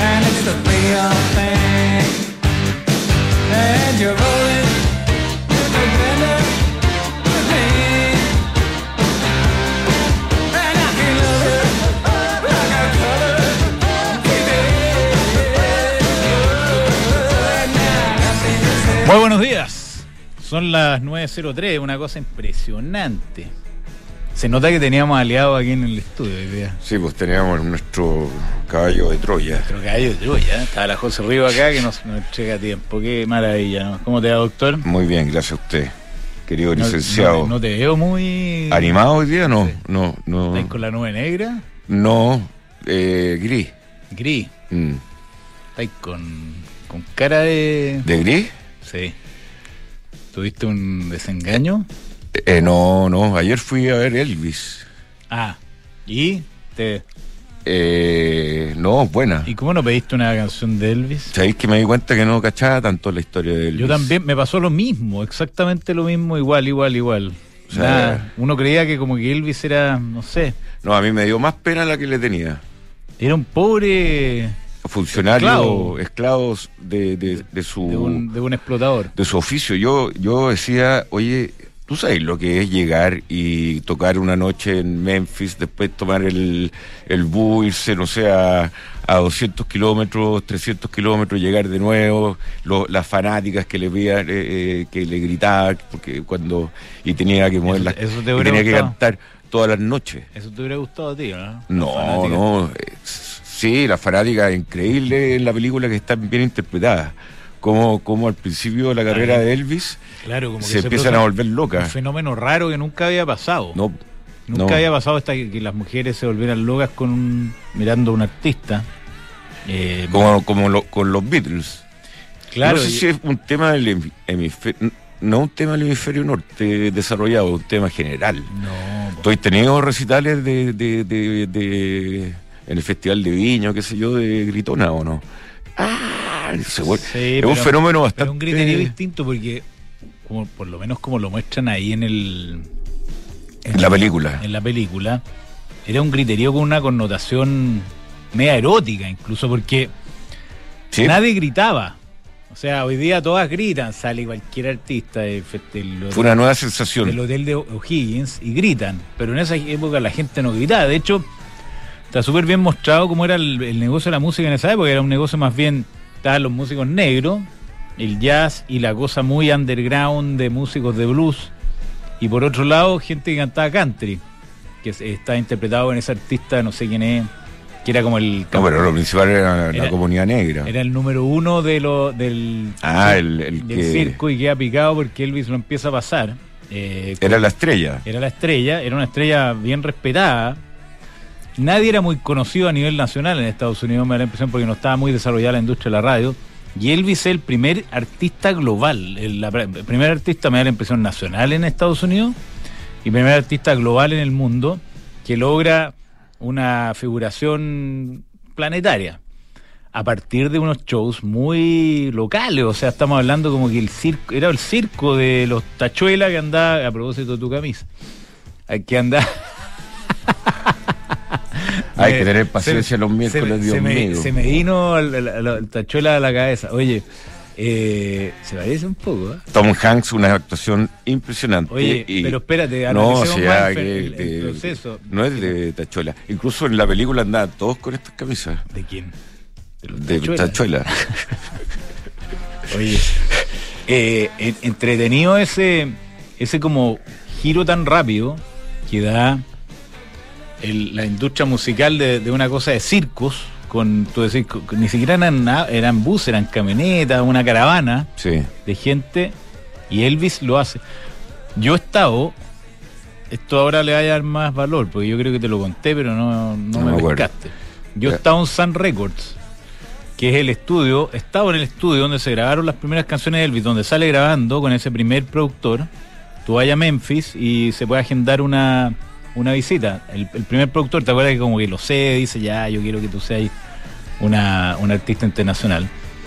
and it's the real thing. And you're rolling together with me, and I can love it like a color TV. Muy buenos días. Son las 9:03, una cosa impresionante. Se nota que teníamos aliados aquí en el estudio hoy día. Sí, pues teníamos nuestro caballo de Troya. Nuestro caballo de Troya, ¿eh? Estaba la José Río acá que nos entrega tiempo. Qué maravilla, ¿no? ¿Cómo te va, doctor? Muy bien, gracias a usted, querido licenciado. No te veo muy... ¿Animado hoy día? No, Sí. no. ¿Estás con la nube negra? No, gris. Gris. Mm. ¿Estás con cara de...? ¿De gris? Sí. ¿Tuviste un desengaño? No, ayer fui a ver Elvis. Ah, ¿y? No, buena. ¿Y cómo no pediste una canción de Elvis? ¿Sabéis que me di cuenta que no cachaba tanto la historia de Elvis? Yo también, me pasó lo mismo, exactamente lo mismo, igual. O sea, Nada, uno creía que como que Elvis era, no sé, No, a mí me dio más pena la que le tenía. era un pobre Funcionario, esclavos de su... de un explotador. de su oficio. Yo decía, oye, ¿tú sabes lo que es llegar y tocar una noche en Memphis, después tomar el bus, irse, no sé, a 200 kilómetros, 300 kilómetros, llegar de nuevo, las fanáticas que le veían, que le gritaban, porque y tenía que mover Eso te y hubiera tenía que gustado. cantar todas las noches. Eso te hubiera gustado a ti, ¿no? No, sí, la fanática es increíble en la película, que está bien interpretada. Como al principio de la carrera de Elvis, Claro, como que se empiezan a volver un locas. fenómeno raro que nunca había pasado. No, Había pasado hasta que las mujeres se volvieran locas mirando a un artista. con los Beatles. Claro. No sé si es un tema del hemisferio, no un tema del hemisferio norte desarrollado, un tema general. No, ¿Tú has tenido recitales en el Festival de Viña, qué sé yo, de Gritona o no? Es un fenómeno bastante... Pero un criterio distinto porque, como, por lo menos como lo muestran ahí en la película. En la película, era un criterio con una connotación media erótica, incluso porque ¿Sí? nadie gritaba. O sea, hoy día todas gritan, sale cualquier artista Fue una nueva sensación. del hotel de O'Higgins y gritan, pero en esa época la gente no gritaba. De hecho, está súper bien mostrado cómo era el negocio de la música en esa época. Era un negocio más bien, estaban los músicos negros, el jazz y la cosa muy underground de músicos de blues, y por otro lado gente que cantaba country, que está interpretado en ese artista, no sé quién es, que era como el... No, pero lo principal era la comunidad negra. Era el número uno del circo, y queda picado porque Elvis lo empieza a pasar. Era la estrella. Era una estrella bien respetada. Nadie era muy conocido a nivel nacional en Estados Unidos, me da la impresión, porque no estaba muy desarrollada la industria de la radio. Y Elvis es el primer artista global, el primer artista, me da la impresión, nacional en Estados Unidos, y primer artista global en el mundo que logra una figuración planetaria a partir de unos shows muy locales. O sea, estamos hablando como que era el circo de los Tachuelas, que andaba, a propósito de tu camisa, que andaba... Hay que tener paciencia los miércoles, Dios mío. Se me vino el Tachuela a la cabeza. Oye, se parece un poco, ¿eh? Tom Hanks, una actuación impresionante. Oye, pero espérate, el proceso. No es de Tachuela. Incluso en la película andaban todos con estas camisas. ¿De quién? De Tachuela. Oye, entretenido ese como giro tan rápido que da la industria musical de una cosa de circos, tú decís, ni siquiera eran buses, eran camionetas, una caravana de gente, y Elvis lo hace. Yo he estado, esto ahora le va a dar más valor, porque yo creo que te lo conté, pero no me pescaste. Yo he estado en Sun Records, que es el estudio, estaba en el estudio donde se grabaron las primeras canciones de Elvis, donde sale grabando con ese primer productor. Tú vayas a Memphis y se puede agendar una visita. El primer productor, ¿te acuerdas que como que lo sé? Dice, ya, yo quiero que tú seas una artista internacional.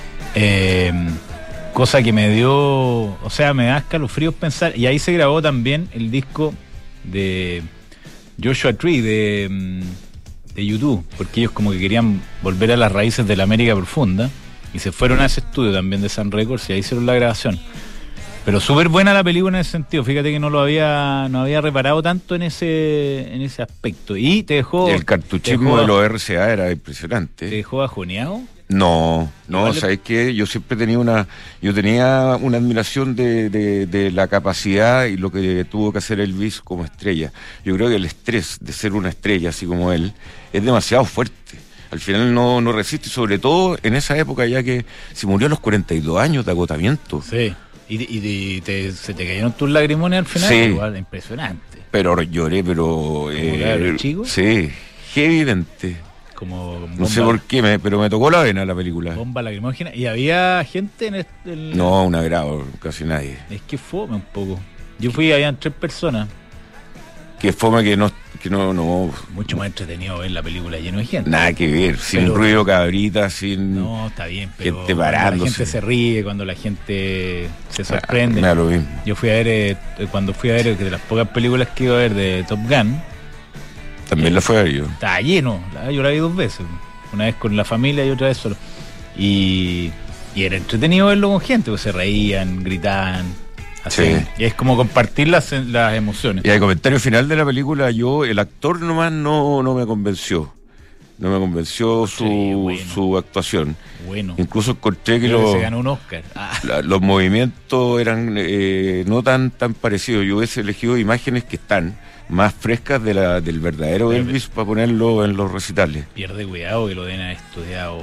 Cosa que me dio, o sea, me da escalofríos pensar. Y ahí se grabó también el disco de Joshua Tree, de YouTube, porque ellos como que querían volver a las raíces de la América profunda y se fueron a ese estudio también de Sun Records y ahí hicieron la grabación. Pero súper buena la película en ese sentido, fíjate que no había reparado tanto en ese aspecto. Y te dejó... El cartuchismo de los RCA era impresionante. ¿Te dejó bajoneado? No, ¿sabes qué? Yo siempre tenía una admiración de la capacidad y lo que tuvo que hacer Elvis como estrella. Yo creo que el estrés de ser una estrella así como él es demasiado fuerte. Al final no resiste, sobre todo en esa época ya que se murió a los 42 años de agotamiento. Sí, y se te cayeron tus lagrimones al final, sí. Igual, impresionante. Pero lloré, pero... chico? Sí, evidente. Como no sé por qué, pero me tocó la vena la película. Bomba lacrimógena. ¿Y había gente en el...? No, un agrado, casi nadie. Es que fome un poco. Yo fui, habían 3 personas. Que fome que no... Mucho más entretenido ver la película lleno de gente. Nada que ver, sin ruido cabrita, sin... No, está bien, pero gente parándose. Cuando la gente se ríe, cuando la gente se sorprende. Me da lo mismo. Yo fui a ver, cuando fui a ver, de las pocas películas que iba a ver de Top Gun... También la fue a ver yo. Estaba lleno, yo la vi 2 veces. Una vez con la familia y otra vez solo. Y era entretenido verlo con gente, porque se reían, gritaban, así. Sí. Y es como compartir las emociones. Y al comentario final de la película, el actor nomás no me convenció. No me convenció su actuación. Bueno. Incluso encontré que se ganó un Oscar. Los movimientos eran no tan parecidos. Yo hubiese elegido imágenes que están más frescas del verdadero Elvis para ponerlo en los recitales. Pierde cuidado que lo den a estudiado.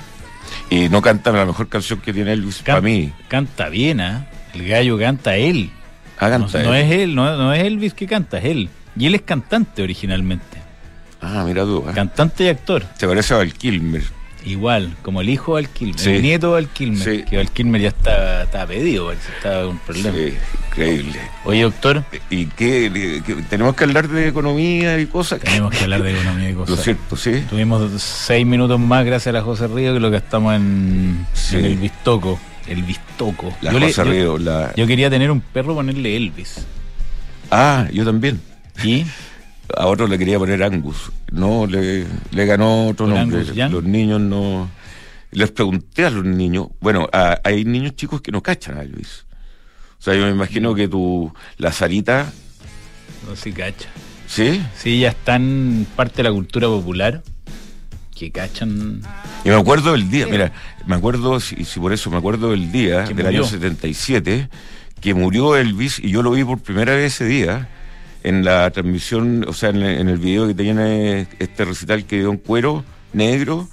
Y no cantan la mejor canción que tiene Elvis para mí. Canta bien, el gallo canta él. Canta no él. es él, no es Elvis que canta, es él. Y él es cantante originalmente. Mira tú. Cantante y actor. Se parece a Val Kilmer. Igual, como el hijo de Val Kilmer, sí. El nieto de Val Kilmer, sí. Que Val Kilmer ya está pedido, parece, está con un problema. Sí, increíble. Oye, doctor. ¿Y qué tenemos que hablar de economía y cosas? Tenemos que hablar de economía y cosas. Lo cierto, sí. Tuvimos 6 minutos más gracias a la José Río que lo que estamos en el Bistoco. El Bistoco. La José Río. Yo quería tener un perro, ponerle Elvis. Yo también. ¿Y? A otro le quería poner Angus. No, le ganó otro nombre. Los niños no... Les pregunté a los niños... Bueno, hay niños chicos que no cachan a Elvis. O sea, yo me imagino que la Sarita... No se cacha. ¿Sí? Sí, ya están parte de la cultura popular que cachan... Y me acuerdo del día, mira, me acuerdo, si por eso me acuerdo del día del año 77, que murió Elvis, y yo lo vi por primera vez ese día, en la transmisión, o sea, en el video que tiene este recital que dio en cuero negro.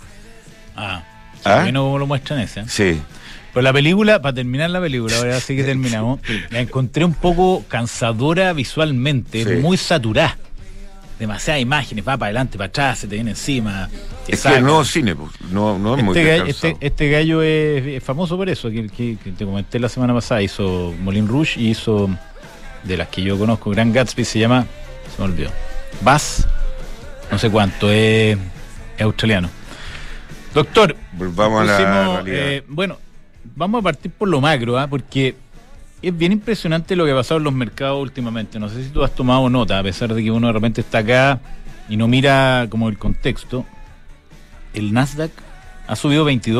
Bueno, como lo muestran ese. Sí. Pero la película, para terminar la película, ahora sí que terminamos, la encontré un poco cansadora visualmente, sí. Muy saturada. Demasiadas imágenes, va para adelante, para atrás, se te viene encima. Es que el nuevo cine, pues, no es muy descansado. Este gallo es famoso por eso, que te comenté la semana pasada, hizo Moulin Rouge y hizo, de las que yo conozco, Gran Gatsby, se llama, se me olvidó, Buzz, no sé cuánto, es australiano. Doctor, volvamos a la realidad. Bueno, vamos a partir por lo macro, porque es bien impresionante lo que ha pasado en los mercados últimamente. No sé si tú has tomado nota, a pesar de que uno de repente está acá y no mira como el contexto. El Nasdaq ha subido 22%,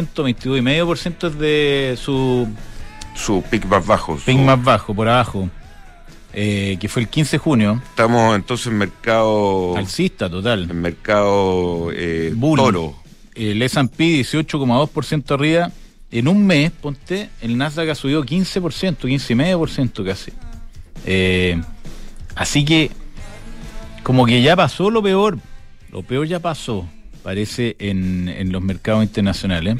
22,5% de su pic más bajo. Pic más bajo, por abajo. Que fue el 15 de junio. Estamos entonces en mercado... alcista total. En mercado Bull. toro. El S&P 18,2% arriba. En un mes, ponte, el Nasdaq ha subido 15%, 15,5% casi. Así que, como que ya pasó lo peor ya pasó, parece, en los mercados internacionales.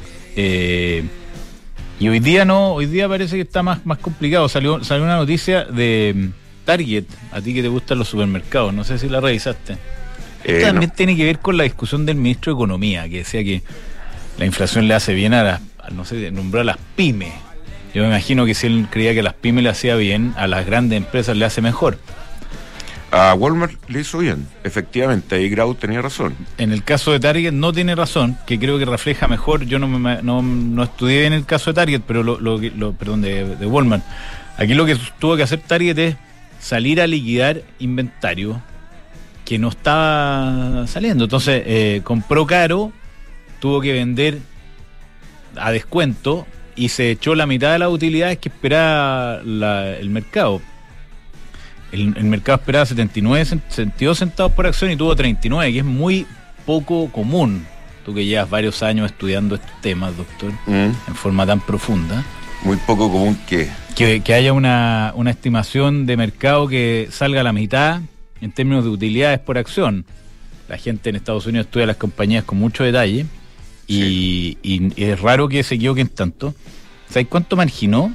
Y hoy día parece que está más complicado. Salió una noticia de Target, a ti que te gustan los supermercados, no sé si la revisaste. Esto también tiene que ver con la discusión del ministro de Economía, que decía que la inflación le hace bien a nombrar a las pymes. Yo me imagino que si él creía que a las pymes le hacía bien, a las grandes empresas le hace mejor. A Walmart le hizo bien, efectivamente, ahí Grau tenía razón. En el caso de Target no tiene razón, que creo que refleja mejor. Yo no estudié bien el caso de Target, pero de Walmart. Aquí lo que tuvo que hacer Target es salir a liquidar inventario que no estaba saliendo. Entonces compró caro, tuvo que vender a descuento y se echó la mitad de las utilidades que esperaba el mercado. El mercado esperaba 72 centavos por acción y tuvo 39, que es muy poco común. Tú que llevas varios años estudiando estos temas, doctor, en forma tan profunda. Muy poco común que haya una estimación de mercado que salga a la mitad en términos de utilidades por acción. La gente en Estados Unidos estudia las compañías con mucho detalle y es raro que se equivoquen tanto. ¿Sabes cuánto marginó?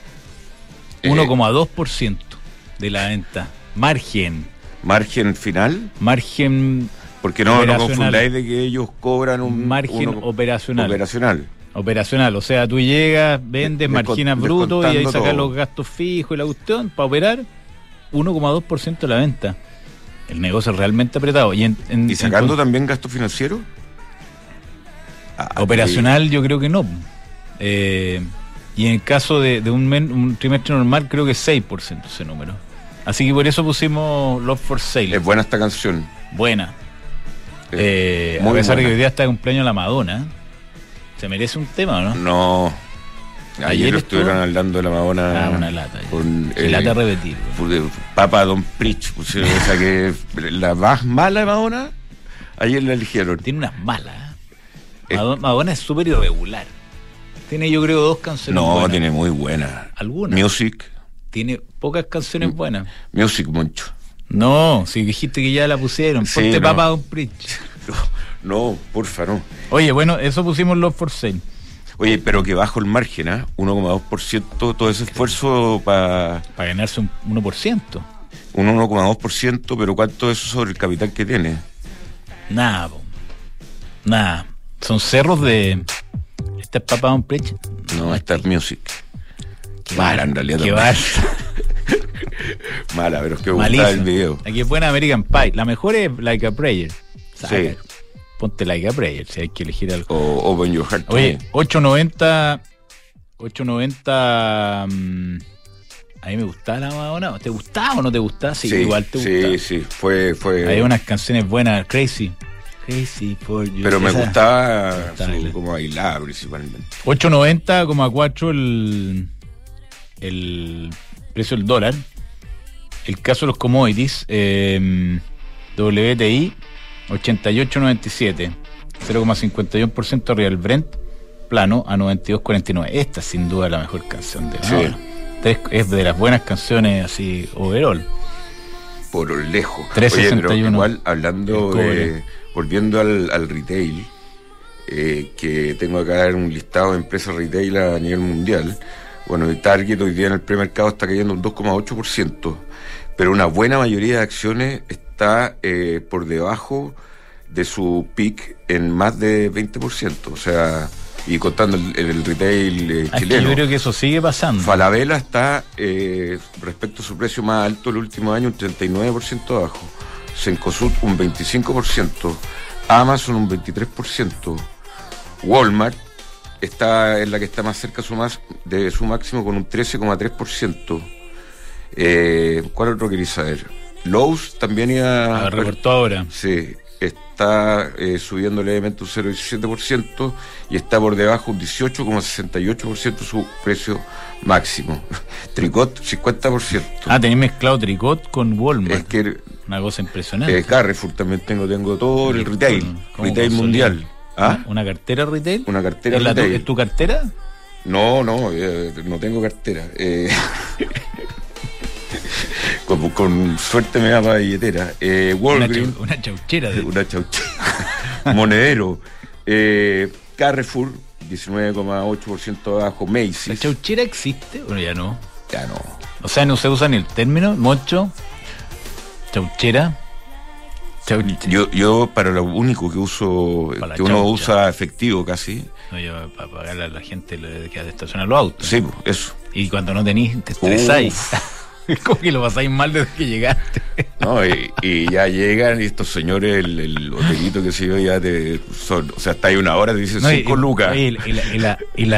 1,2% de la venta. ¿Margen final? Margen. Porque no confundáis de que ellos cobran un margen operacional. Operacional, o sea, tú llegas, vendes, marginas bruto y ahí sacas los gastos fijos y la cuestión para operar 1,2% de la venta. El negocio es realmente apretado. ¿Y sacando también gasto financiero? Operacional yo creo que no. Y en el caso de un trimestre normal creo que es 6% ese número. Así que por eso pusimos Love for Sale. Es buena esta canción. Buena. A pesar de que hoy día está de cumpleaños la Madonna. ¿Se merece un tema o no? No. Ayer estuvieron hablando de la Madonna. Una lata. Lata repetir. Papa Don Preach. Pusieron esa que la más mala de Madonna. Ayer la eligieron. Tiene unas malas. Madonna es súper irregular. Tiene yo creo 2 canciones buenas. No, tiene muy buenas. ¿Algunas? Music. Tiene pocas canciones buenas. Music mucho. No, si dijiste que ya la pusieron. Sí, ponte Papa Don Preach. No, porfa, no. Oye, bueno, eso pusimos Love for Sale. Oye, pero que bajo el margen, 1,2%, todo ese esfuerzo para ganarse un 1%. Un 1,2%, pero ¿cuánto es eso sobre el capital que tiene? Nada. Son cerros de... ¿Esta es Papa Don Preach? No, esta es Music. Mala, en realidad. Qué mala, pero es que me gusta el video. Aquí es buena American Pie. La mejor es Like a Prayer. Sí. Ponte Like a Prayer si hay que elegir algo. O Open Your Heart. Oye, 8.90. A mí me gustaba la Madonna. ¿Te gustaba o no te gustaba? Sí, igual te gustaba. Sí. Fue. Hay unas canciones buenas. Crazy for You. Pero me gustaba como bailar principalmente. 8.90,4 el precio del dólar. El caso de los commodities, WTI 88.97, 0,51% arriba el Brent, plano a 92.49. Esta sin duda es la mejor canción de la hora. Es de las buenas canciones así overall. Por lejos. 3.61. Oye, pero igual hablando volviendo al retail, que tengo acá un listado de empresas retail a nivel mundial. Bueno, el Target hoy día en el premercado está cayendo un 2,8%, pero una buena mayoría de acciones está por debajo de su peak en más de 20%, o sea, y contando el retail chileno. Yo creo que eso sigue pasando. Falabella está, respecto a su precio más alto el último año, un 39% abajo. Cencosud un 25%, Amazon un 23%, Walmart está en la que está más cerca de su máximo con un 13,3%. ¿Cuál otro queréis saber? Lowe's también iba... recortó ahora. Sí, está subiendo levemente un 0,17% y está por debajo un 18,68% su precio máximo. Tricot, 50%. Tenéis mezclado Tricot con Walmart. Es que... Una cosa impresionante. Carrefour también tengo todo el retail mundial. ¿Una cartera retail? Una cartera retail. ¿Es tu cartera? No tengo cartera. Con suerte me da para billetera. Walgreens. Una chauchera. Una chauchera. Monedero. Carrefour, 19,8% abajo. Macy's. ¿La chauchera existe? Bueno, ya no. Ya no. O sea, no se usa ni el término, mocho, chauchera. Yo para lo único que uso, que uno usa efectivo casi. No, yo para pagarle a la gente que estaciona los autos. Sí, eso. Y cuando no tenís, te estresáis. Es como que lo pasáis mal desde que llegaste. No, y ya llegan y estos señores, el hotelito que sé yo, ya o sea, hasta ahí una hora te dicen 5 lucas. Y el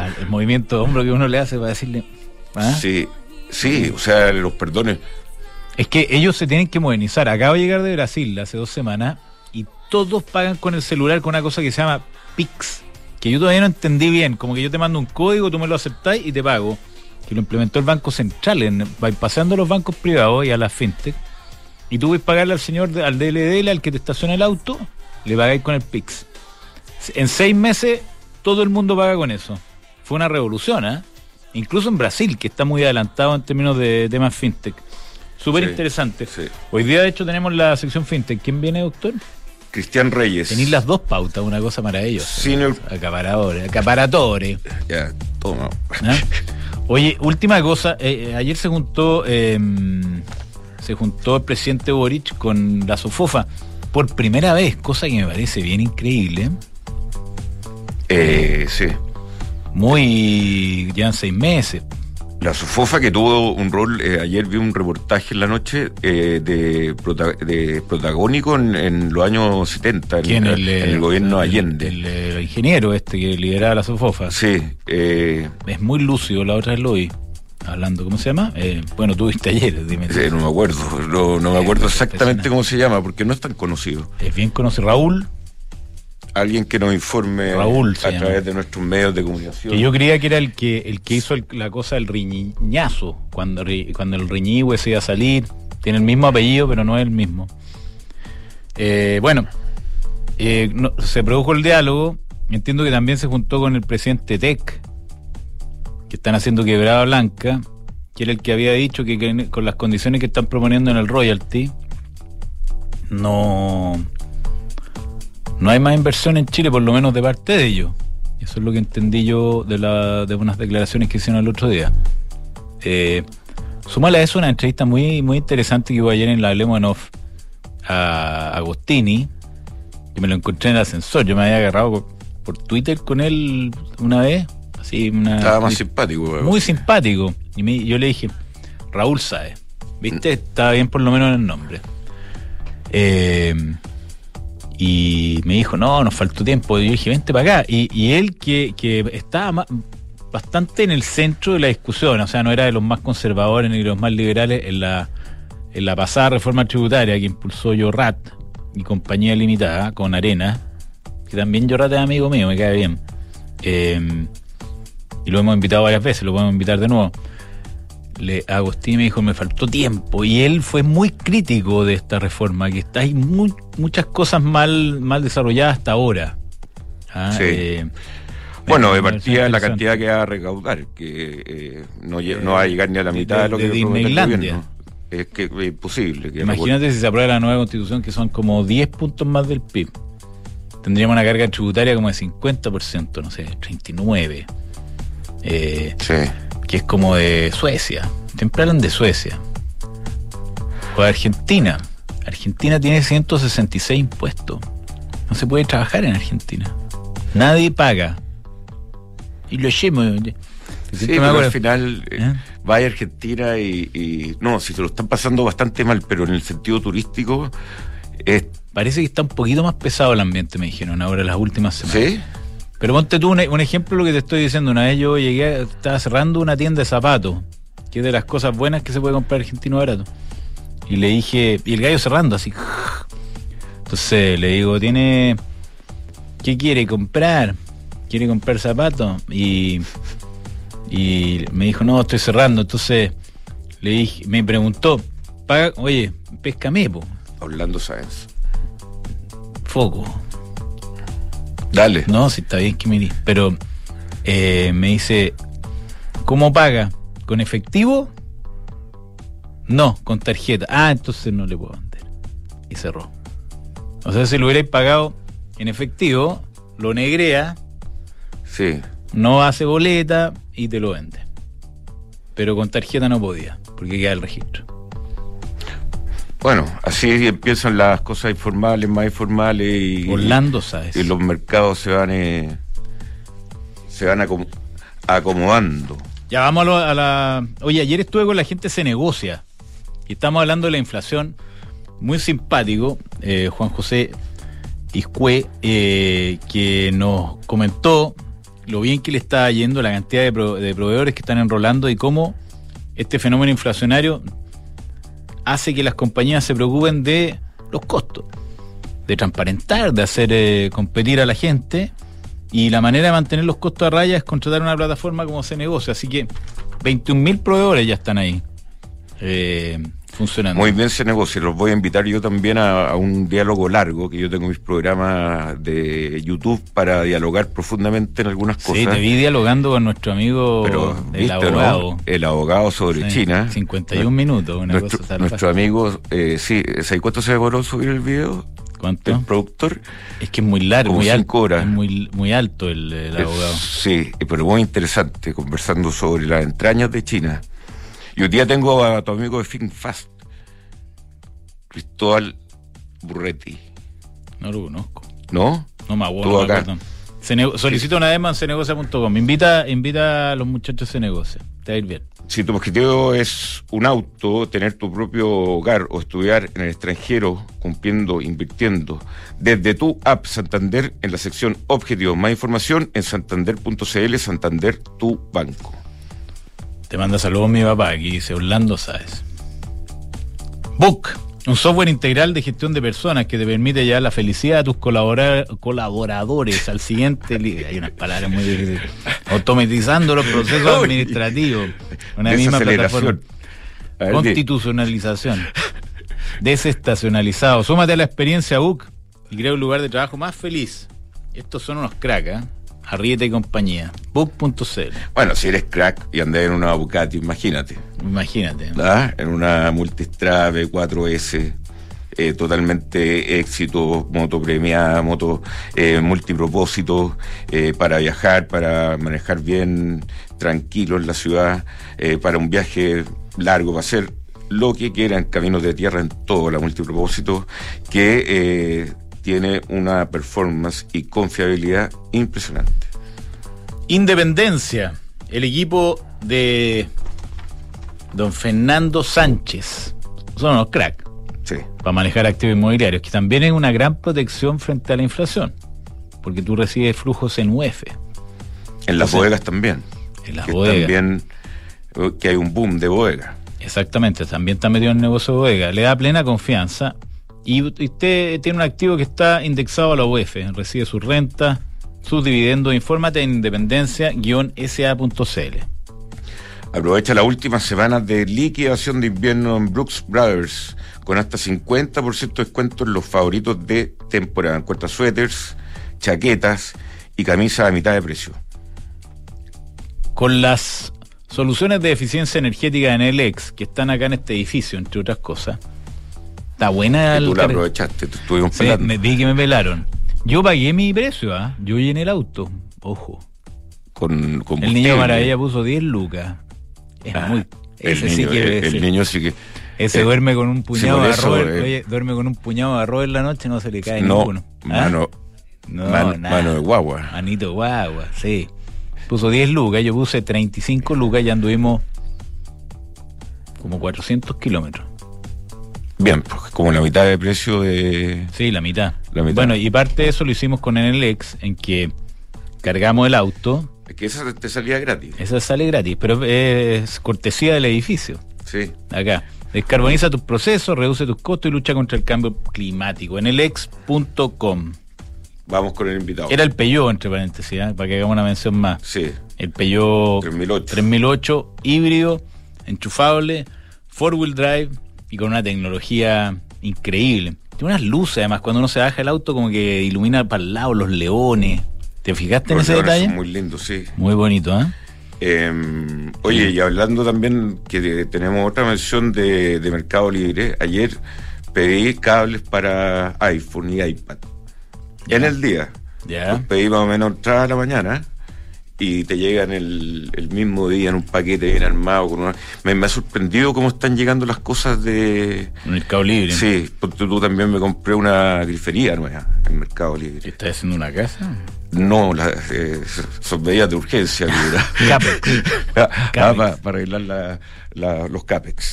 movimiento de hombro que uno le hace para decirle. Sí, o sea, los perdones. Es que ellos se tienen que modernizar. Acabo de llegar de Brasil hace 2 semanas y todos pagan con el celular con una cosa que se llama Pix, que yo todavía no entendí bien. Como que yo te mando un código, tú me lo aceptás y te pago. Que lo implementó el Banco Central, pasando a los bancos privados y a las fintech. Y tú vas a pagarle al señor, al DLDL, al que te estaciona el auto, le pagáis con el Pix. En 6 meses todo el mundo paga con eso. Fue una revolución, ¿eh? Incluso en Brasil, que está muy adelantado en términos de temas fintech. Súper interesante. Sí. Hoy día, de hecho, tenemos la sección fintech. ¿Quién viene, doctor? Cristian Reyes. Tenéis las 2 pautas, una cosa maravillosa. Señor. Acaparadores. Ya, toma. ¿Ah? Oye, última cosa. Ayer se juntó el presidente Boric con la Sofofa por primera vez, cosa que me parece bien increíble. Sí. Llevan 6 meses. La Sofofa, que tuvo un rol, ayer vi un reportaje en la noche de protagónico en los años 70, en el gobierno Allende. El ingeniero que lideraba la Sofofa. Sí. Es muy lúcido, la otra vez lo vi. Hablando, ¿cómo se llama? Bueno, tú viste ayer, dime. No me acuerdo, no me acuerdo exactamente cómo se llama, porque no es tan conocido. Es bien conocido. Raúl. Alguien que nos informe Raúl, a través de nuestros medios de comunicación. Que yo creía que era el que hizo la cosa del riñazo, cuando el riñihue se iba a salir. Tiene el mismo apellido, pero no es el mismo. Se produjo el diálogo. Entiendo que también se juntó con el presidente TEC, que están haciendo quebrada blanca, que era el que había dicho que con las condiciones que están proponiendo en el royalty, no hay más inversión en Chile, por lo menos de parte de ellos. Eso es lo que entendí yo de unas declaraciones que hicieron el otro día. Súmale a eso una entrevista muy, muy interesante que hubo ayer en la Hablemos en Off a Agostini, que me lo encontré en el ascensor. Yo me había agarrado por Twitter con él una vez. Estaba más simpático. Muy simpático. Y yo le dije, Raúl Sáez, ¿viste? Estaba bien por lo menos en el nombre. Y me dijo, no, nos faltó tiempo. Y yo dije, vente para acá. Y él que estaba bastante en el centro de la discusión, o sea, no era de los más conservadores ni de los más liberales en la pasada reforma tributaria que impulsó Llorrat y compañía limitada con Arena, que también Llorrat es amigo mío, me cae bien. Y lo hemos invitado varias veces, lo podemos invitar de nuevo. Agustín me dijo, me faltó tiempo, y él fue muy crítico de esta reforma, que hay muchas cosas mal desarrolladas hasta ahora. Sí. Bueno, de partida la cantidad que va a recaudar, que no va a llegar ni a la mitad de lo que Disneylandia. Es que es imposible. Imagínate si se aprueba la nueva constitución, que son como 10 puntos más del PIB. Tendríamos una carga tributaria como de 50%, no sé, 39%. Sí. Que es como de Suecia. Siempre hablan de Suecia. O de Argentina. Argentina tiene 166 impuestos. No se puede trabajar en Argentina. Nadie paga. Y lo llevo. Sí, pero al final vaya a Argentina y no, si se lo están pasando bastante mal, pero en el sentido turístico parece que está un poquito más pesado el ambiente, me dijeron ahora las últimas semanas. ¿Sí? Pero ponte tú un ejemplo de lo que te estoy diciendo. Una vez yo estaba cerrando una tienda de zapatos, que es de las cosas buenas que se puede comprar argentino barato. Y le dije, y el gallo cerrando así. Entonces le digo, ¿qué quiere comprar? ¿Quiere comprar zapatos? Y me dijo, no, estoy cerrando. Entonces le dije, me preguntó, oye, péscame, po. Orlando Sáenz. Foco. Dale. No, si está bien que me dice. Pero me dice, ¿cómo paga? ¿Con efectivo? No, con tarjeta. Entonces no le puedo vender. Y cerró. O sea, si lo hubierais pagado en efectivo, lo negrea. Sí. No hace boleta y te lo vende. Pero con tarjeta no podía, porque queda el registro. Bueno, así empiezan las cosas informales, más informales y Orlando, ¿sabes? Y los mercados se van acomodando. Ya vamos a la... Oye, ayer estuve con la gente Se Negocia y estamos hablando de la inflación. Muy simpático, Juan José Iscue, que nos comentó lo bien que le está yendo, la cantidad de proveedores que están enrolando y cómo este fenómeno inflacionario hace que las compañías se preocupen de los costos, de transparentar, de hacer competir a la gente, y la manera de mantener los costos a raya es contratar una plataforma como CNegocio. Así que 21.000 proveedores ya están ahí funcionando. Muy bien ese negocio. Los voy a invitar yo también a un diálogo largo, que yo tengo mis programas de YouTube para dialogar profundamente en algunas cosas. Sí, te vi dialogando con nuestro amigo, el ¿viste, abogado. ¿no? El abogado sobre China. 51 minutos, una cosa salvaje. Nuestro amigo, ¿sabes cuánto se demoró subir el video? ¿Cuánto? El productor. Es que es muy largo, como muy 5 alto. horas. Es muy alto el abogado. Sí, pero muy interesante, conversando sobre las entrañas de China. Y hoy día tengo a tu amigo de FinFast, Cristóbal Burretti. No lo conozco. ¿No? No me acuerdo. Solicito una demo en cenegocia.com. Invita a los muchachos de Cenegocia. Te va a ir bien. Si tu objetivo es un auto, tener tu propio hogar o estudiar en el extranjero, invirtiendo, desde tu app Santander, en la sección Objetivos, más información en santander.cl. Santander, tu banco. Te manda saludos mi papá, aquí dice Orlando Sáez. Book, un software integral de gestión de personas que te permite llevar la felicidad a tus colaboradores al siguiente hay unas palabras muy difíciles. Automatizando los procesos administrativos. Una misma plataforma. Constitucionalización. Desestacionalizado. Súmate a la experiencia Book y crea un lugar de trabajo más feliz. Estos son unos cracks, ¿eh? Arrieta y compañía. Book.cl. Bueno, si eres crack y andas en una Ducati, imagínate. ¿Ah? En una Multistrada 4S, totalmente éxito, moto premiada, moto multipropósito, para viajar, para manejar bien, tranquilo en la ciudad, para un viaje largo, para hacer lo que quieran, caminos de tierra en todo, la multipropósito, que tiene una performance y confiabilidad impresionante. Independencia, el equipo de don Fernando Sánchez, son unos cracks, sí, para manejar activos inmobiliarios, que también es una gran protección frente a la inflación, porque tú recibes flujos en UF. En las bodegas también. En las bodegas. También, que hay un boom de bodegas. Exactamente, también está metido en el negocio de bodega. Le da plena confianza. Y usted tiene un activo que está indexado a la UEF, recibe sus rentas, sus dividendos. Infórmate en independencia-sa.cl. Aprovecha las últimas semanas de liquidación de invierno en Brooks Brothers, con hasta 50% de descuento en los favoritos de temporada. Encuentra suéteres, chaquetas y camisas a mitad de precio. Con las soluciones de eficiencia energética en Elex, que están acá en este edificio, entre otras cosas, está buena. Tú la aprovechaste, te estuvimos pelando. Me vi que me pelaron. Yo pagué mi precio, yo llené el auto, ojo. Con el niño maravilla puso 10 lucas. Es muy... Ese niño, sí que el niño sí que... Ese duerme con un puñado de arroz. Oye, duerme con un puñado de arroz en la noche, no se le cae ninguno. Mano de guagua. Manito de guagua, sí. Puso 10 lucas, yo puse 35 lucas y anduvimos como 400 kilómetros. Bien, pues como la mitad de precio de... Sí, la mitad. Bueno, y parte de eso lo hicimos con Enelex, en que cargamos el auto. Es que esa te salía gratis. Esa sale gratis, pero es cortesía del edificio. Sí. Acá. Descarboniza tus procesos, reduce tus costos y lucha contra el cambio climático. Enelex.com. Vamos con el invitado. Era el Peugeot, entre paréntesis, para que hagamos una mención más. Sí. El Peugeot 3008 híbrido, enchufable, 4-wheel drive y con una tecnología increíble. Tiene unas luces, además, cuando uno se baja el auto, como que ilumina para el lado los leones. ¿Te fijaste en ese detalle? Son muy lindo, sí. Muy bonito, Oye, y hablando también que tenemos otra mención de Mercado Libre, ayer pedí cables para iPhone y iPad. Ya. En el día. Ya. Los pedí más o menos entrada a la mañana y te llegan el mismo día en un paquete bien armado. Me ha sorprendido cómo están llegando las cosas de Mercado Libre. Sí, porque tú también me compré una grifería nueva en Mercado Libre. ¿Estás haciendo una casa? No, son medidas de urgencia. Capex. Para arreglar los Capex.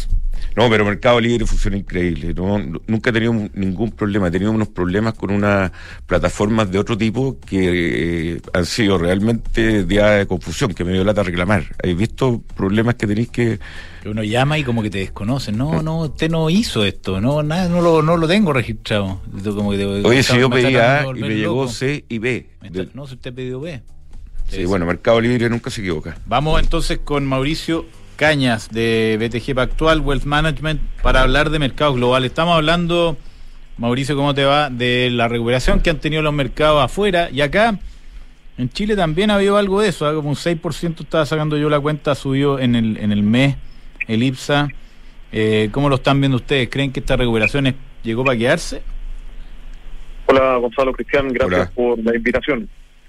No, pero Mercado Libre funciona increíble. Nunca he tenido ningún problema. He tenido unos problemas con unas plataformas de otro tipo que han sido realmente día de confusión, que me dio lata reclamar. ¿Habéis visto problemas que tenéis que uno llama y como que te desconocen? No, usted no hizo esto, nada, no lo tengo registrado. Como que oye, si yo pedí A y volver me llegó loco. C y B. No, si usted pidió B. Sí, bueno, Mercado Libre nunca se equivoca. Vamos entonces con Mauricio Cañas de BTG Pactual Wealth Management para hablar de mercados globales. Estamos hablando, Mauricio, ¿cómo te va? De la recuperación que han tenido los mercados afuera, y acá en Chile también ha habido algo de eso, como un 6% estaba sacando yo la cuenta, subió en el mes el IPSA. ¿Cómo lo están viendo ustedes? ¿Creen que esta recuperación llegó para quedarse? Hola, Gonzalo, Cristian, gracias por la invitación.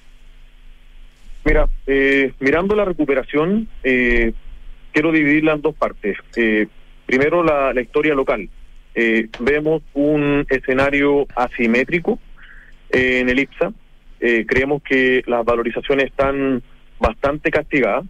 Mira, mirando la recuperación, quiero dividirla en dos partes. Primero, la historia local. Vemos un escenario asimétrico en el IPSA. Creemos que las valorizaciones están bastante castigadas,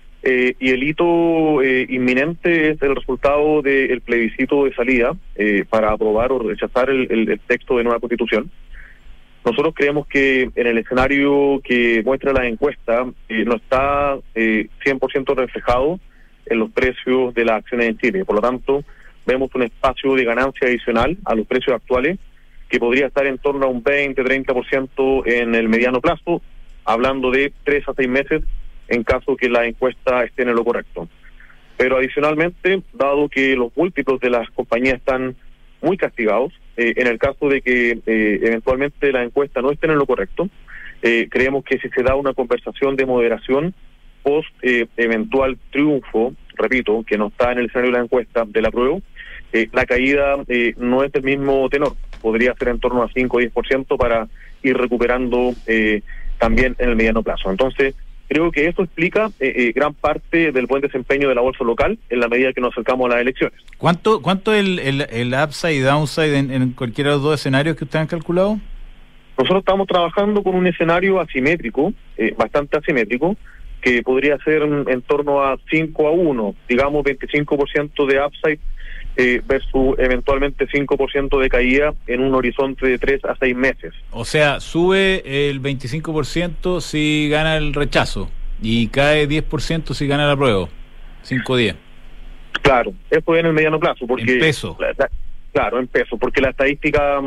y el hito inminente es el resultado del plebiscito de salida para aprobar o rechazar el texto de nueva constitución. Nosotros creemos que en el escenario que muestra la encuesta no está 100% reflejado en los precios de las acciones en Chile. Por lo tanto, vemos un espacio de ganancia adicional a los precios actuales que podría estar en torno a un 20-30% en el mediano plazo, hablando de 3 a 6 meses en caso que la encuesta esté en lo correcto. Pero adicionalmente, dado que los múltiplos de las compañías están muy castigados, en el caso de que eventualmente la encuesta no esté en lo correcto, creemos que si se da una conversación de moderación post eventual triunfo, repito, que no está en el escenario de la encuesta del apruebo, la caída no es del mismo tenor, podría ser en torno a 5 o 10% para ir recuperando también en el mediano plazo. Entonces, creo que eso explica gran parte del buen desempeño de la bolsa local en la medida que nos acercamos a las elecciones. ¿Cuánto el upside y downside en cualquiera de los dos escenarios que ustedes han calculado? Nosotros estamos trabajando con un escenario asimétrico, bastante asimétrico, que podría ser en torno a 5-1, digamos 25% de upside versus eventualmente 5% de caída en un horizonte de 3 a 6 meses. O sea, sube el 25% si gana el rechazo y cae 10% si gana el apruebo. 5-10. Claro, eso es en el mediano plazo. Porque en peso. Claro, en peso, porque la estadística,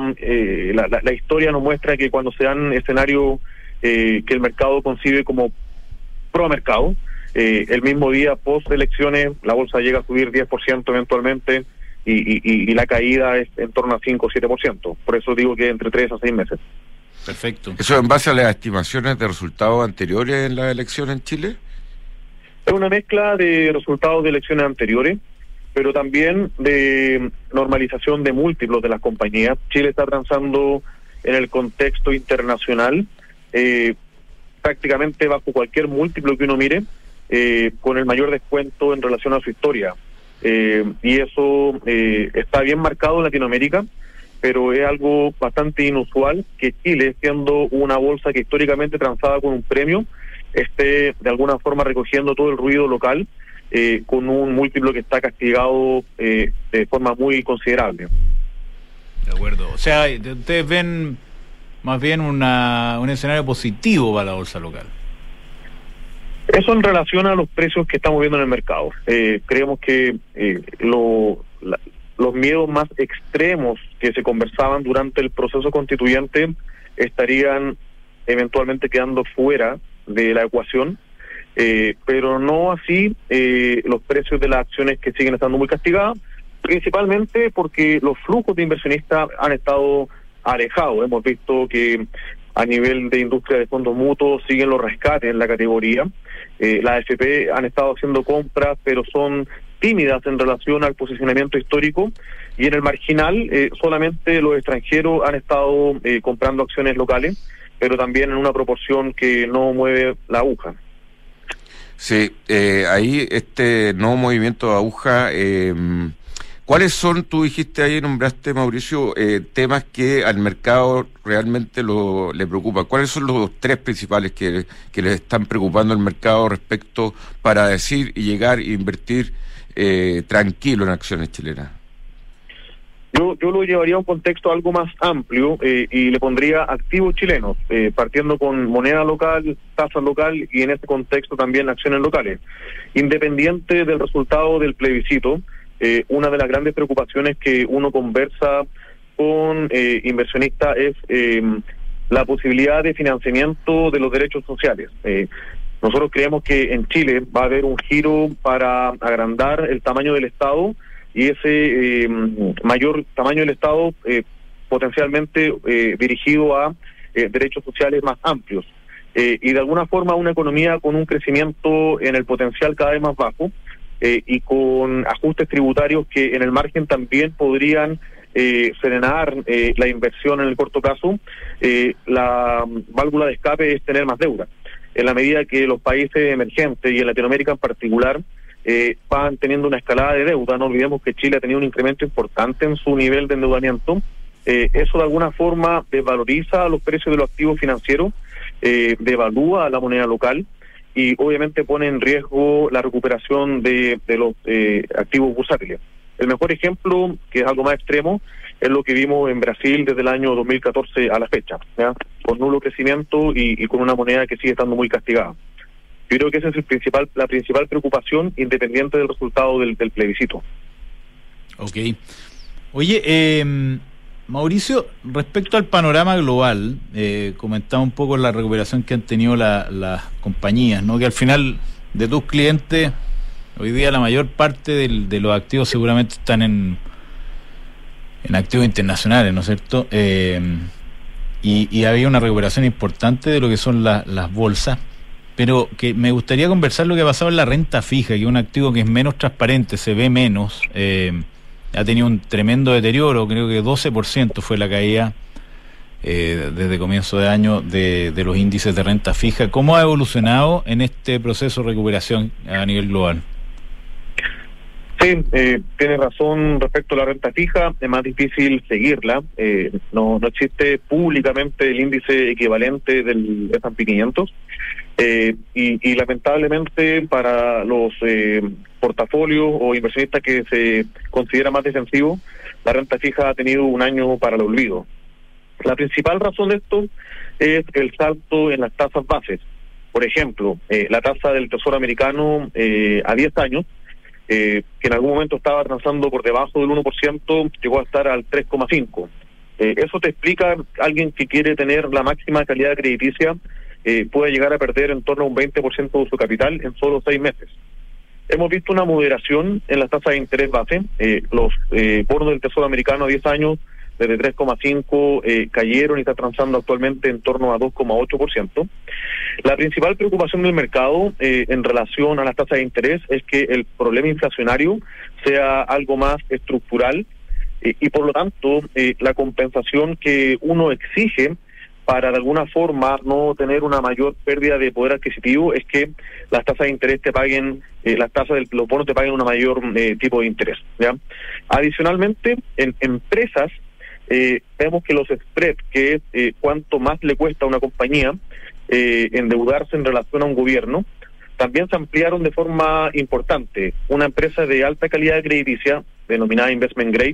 la historia nos muestra que cuando se dan escenarios que el mercado concibe como pro mercado, el mismo día post elecciones la bolsa llega a subir 10% eventualmente y la caída es en torno a 5 o 7%. Por eso digo que entre 3 a 6 meses. Perfecto. ¿Eso en base a las estimaciones de resultados anteriores en la elección en Chile? Es una mezcla de resultados de elecciones anteriores, pero también de normalización de múltiplos de las compañías. Chile está transando en el contexto internacional, prácticamente bajo cualquier múltiplo que uno mire, con el mayor descuento en relación a su historia. Y eso está bien marcado en Latinoamérica, pero es algo bastante inusual que Chile, siendo una bolsa que históricamente transaba con un premio, esté de alguna forma recogiendo todo el ruido local con un múltiplo que está castigado de forma muy considerable. De acuerdo. O sea, ustedes ven más bien un escenario positivo para la bolsa local. Eso en relación a los precios que estamos viendo en el mercado. Creemos que los miedos más extremos que se conversaban durante el proceso constituyente estarían eventualmente quedando fuera de la ecuación, pero no así los precios de las acciones que siguen estando muy castigadas, principalmente porque los flujos de inversionistas han estado alejados. Hemos visto que a nivel de industria de fondos mutuos siguen los rescates en la categoría. Las AFP han estado haciendo compras, pero son tímidas en relación al posicionamiento histórico, y en el marginal solamente los extranjeros han estado comprando acciones locales, pero también en una proporción que no mueve la aguja. Sí, ahí este nuevo movimiento de aguja, ¿cuáles son, tú dijiste ahí, nombraste, Mauricio, temas que al mercado realmente le preocupan? ¿Cuáles son los 3 principales que les están preocupando al mercado respecto para decir y llegar e invertir tranquilo en acciones chilenas? Yo lo llevaría a un contexto algo más amplio y le pondría activos chilenos, partiendo con moneda local, tasa local y en este contexto también acciones locales. Independiente del resultado del plebiscito, una de las grandes preocupaciones que uno conversa con inversionistas es la posibilidad de financiamiento de los derechos sociales. Nosotros creemos que en Chile va a haber un giro para agrandar el tamaño del Estado y ese mayor tamaño del Estado potencialmente dirigido a derechos sociales más amplios. Y de alguna forma una economía con un crecimiento en el potencial cada vez más bajo y con ajustes tributarios que en el margen también podrían frenar la inversión en el corto plazo. La válvula de escape es tener más deuda. En la medida que los países emergentes y en Latinoamérica en particular van teniendo una escalada de deuda, no olvidemos que Chile ha tenido un incremento importante en su nivel de endeudamiento, eso de alguna forma desvaloriza los precios de los activos financieros, devalúa la moneda local y obviamente pone en riesgo la recuperación de los activos bursátiles. El mejor ejemplo, que es algo más extremo, es lo que vimos en Brasil desde el año 2014 a la fecha, ¿ya? Con nulo crecimiento y con una moneda que sigue estando muy castigada. Yo creo que esa es la principal preocupación, independiente del resultado del plebiscito. Ok. Oye, Mauricio, respecto al panorama global, comentaba un poco la recuperación que han tenido las compañías, ¿no? Que al final de tus clientes, hoy día la mayor parte de los activos seguramente están en activos internacionales, ¿no es cierto? Y había una recuperación importante de lo que son las bolsas. Pero que me gustaría conversar lo que ha pasado en la renta fija, que es un activo que es menos transparente, se ve menos, ha tenido un tremendo deterioro, creo que 12% fue la caída desde comienzo de año de los índices de renta fija. ¿Cómo ha evolucionado en este proceso de recuperación a nivel global? Sí, tiene razón respecto a la renta fija, es más difícil seguirla, no existe públicamente el índice equivalente del S&P 500, y lamentablemente para los portafolios o inversionistas que se considera más defensivos, la renta fija ha tenido un año para el olvido. La principal razón de esto es el salto en las tasas bases. Por ejemplo, la tasa del Tesoro americano a 10 años, que en algún momento estaba transando por debajo del 1%, llegó a estar al 3,5%. Eso te explica alguien que quiere tener la máxima calidad crediticia, puede llegar a perder en torno a un 20% de su capital en solo 6 meses. Hemos visto una moderación en las tasas de interés base. Los bonos del Tesoro americano a 10 años, desde 3,5 cayeron y está transando actualmente en torno a 2,8%. La principal preocupación del mercado en relación a las tasas de interés es que el problema inflacionario sea algo más estructural y por lo tanto la compensación que uno exige para de alguna forma no tener una mayor pérdida de poder adquisitivo es que las tasas de interés te paguen, las tasas de los bonos te paguen una mayor tipo de interés, ¿ya? Adicionalmente, en empresas vemos que los spreads, que es cuánto más le cuesta a una compañía endeudarse en relación a un gobierno, también se ampliaron de forma importante. Una empresa de alta calidad crediticia, denominada Investment Grade,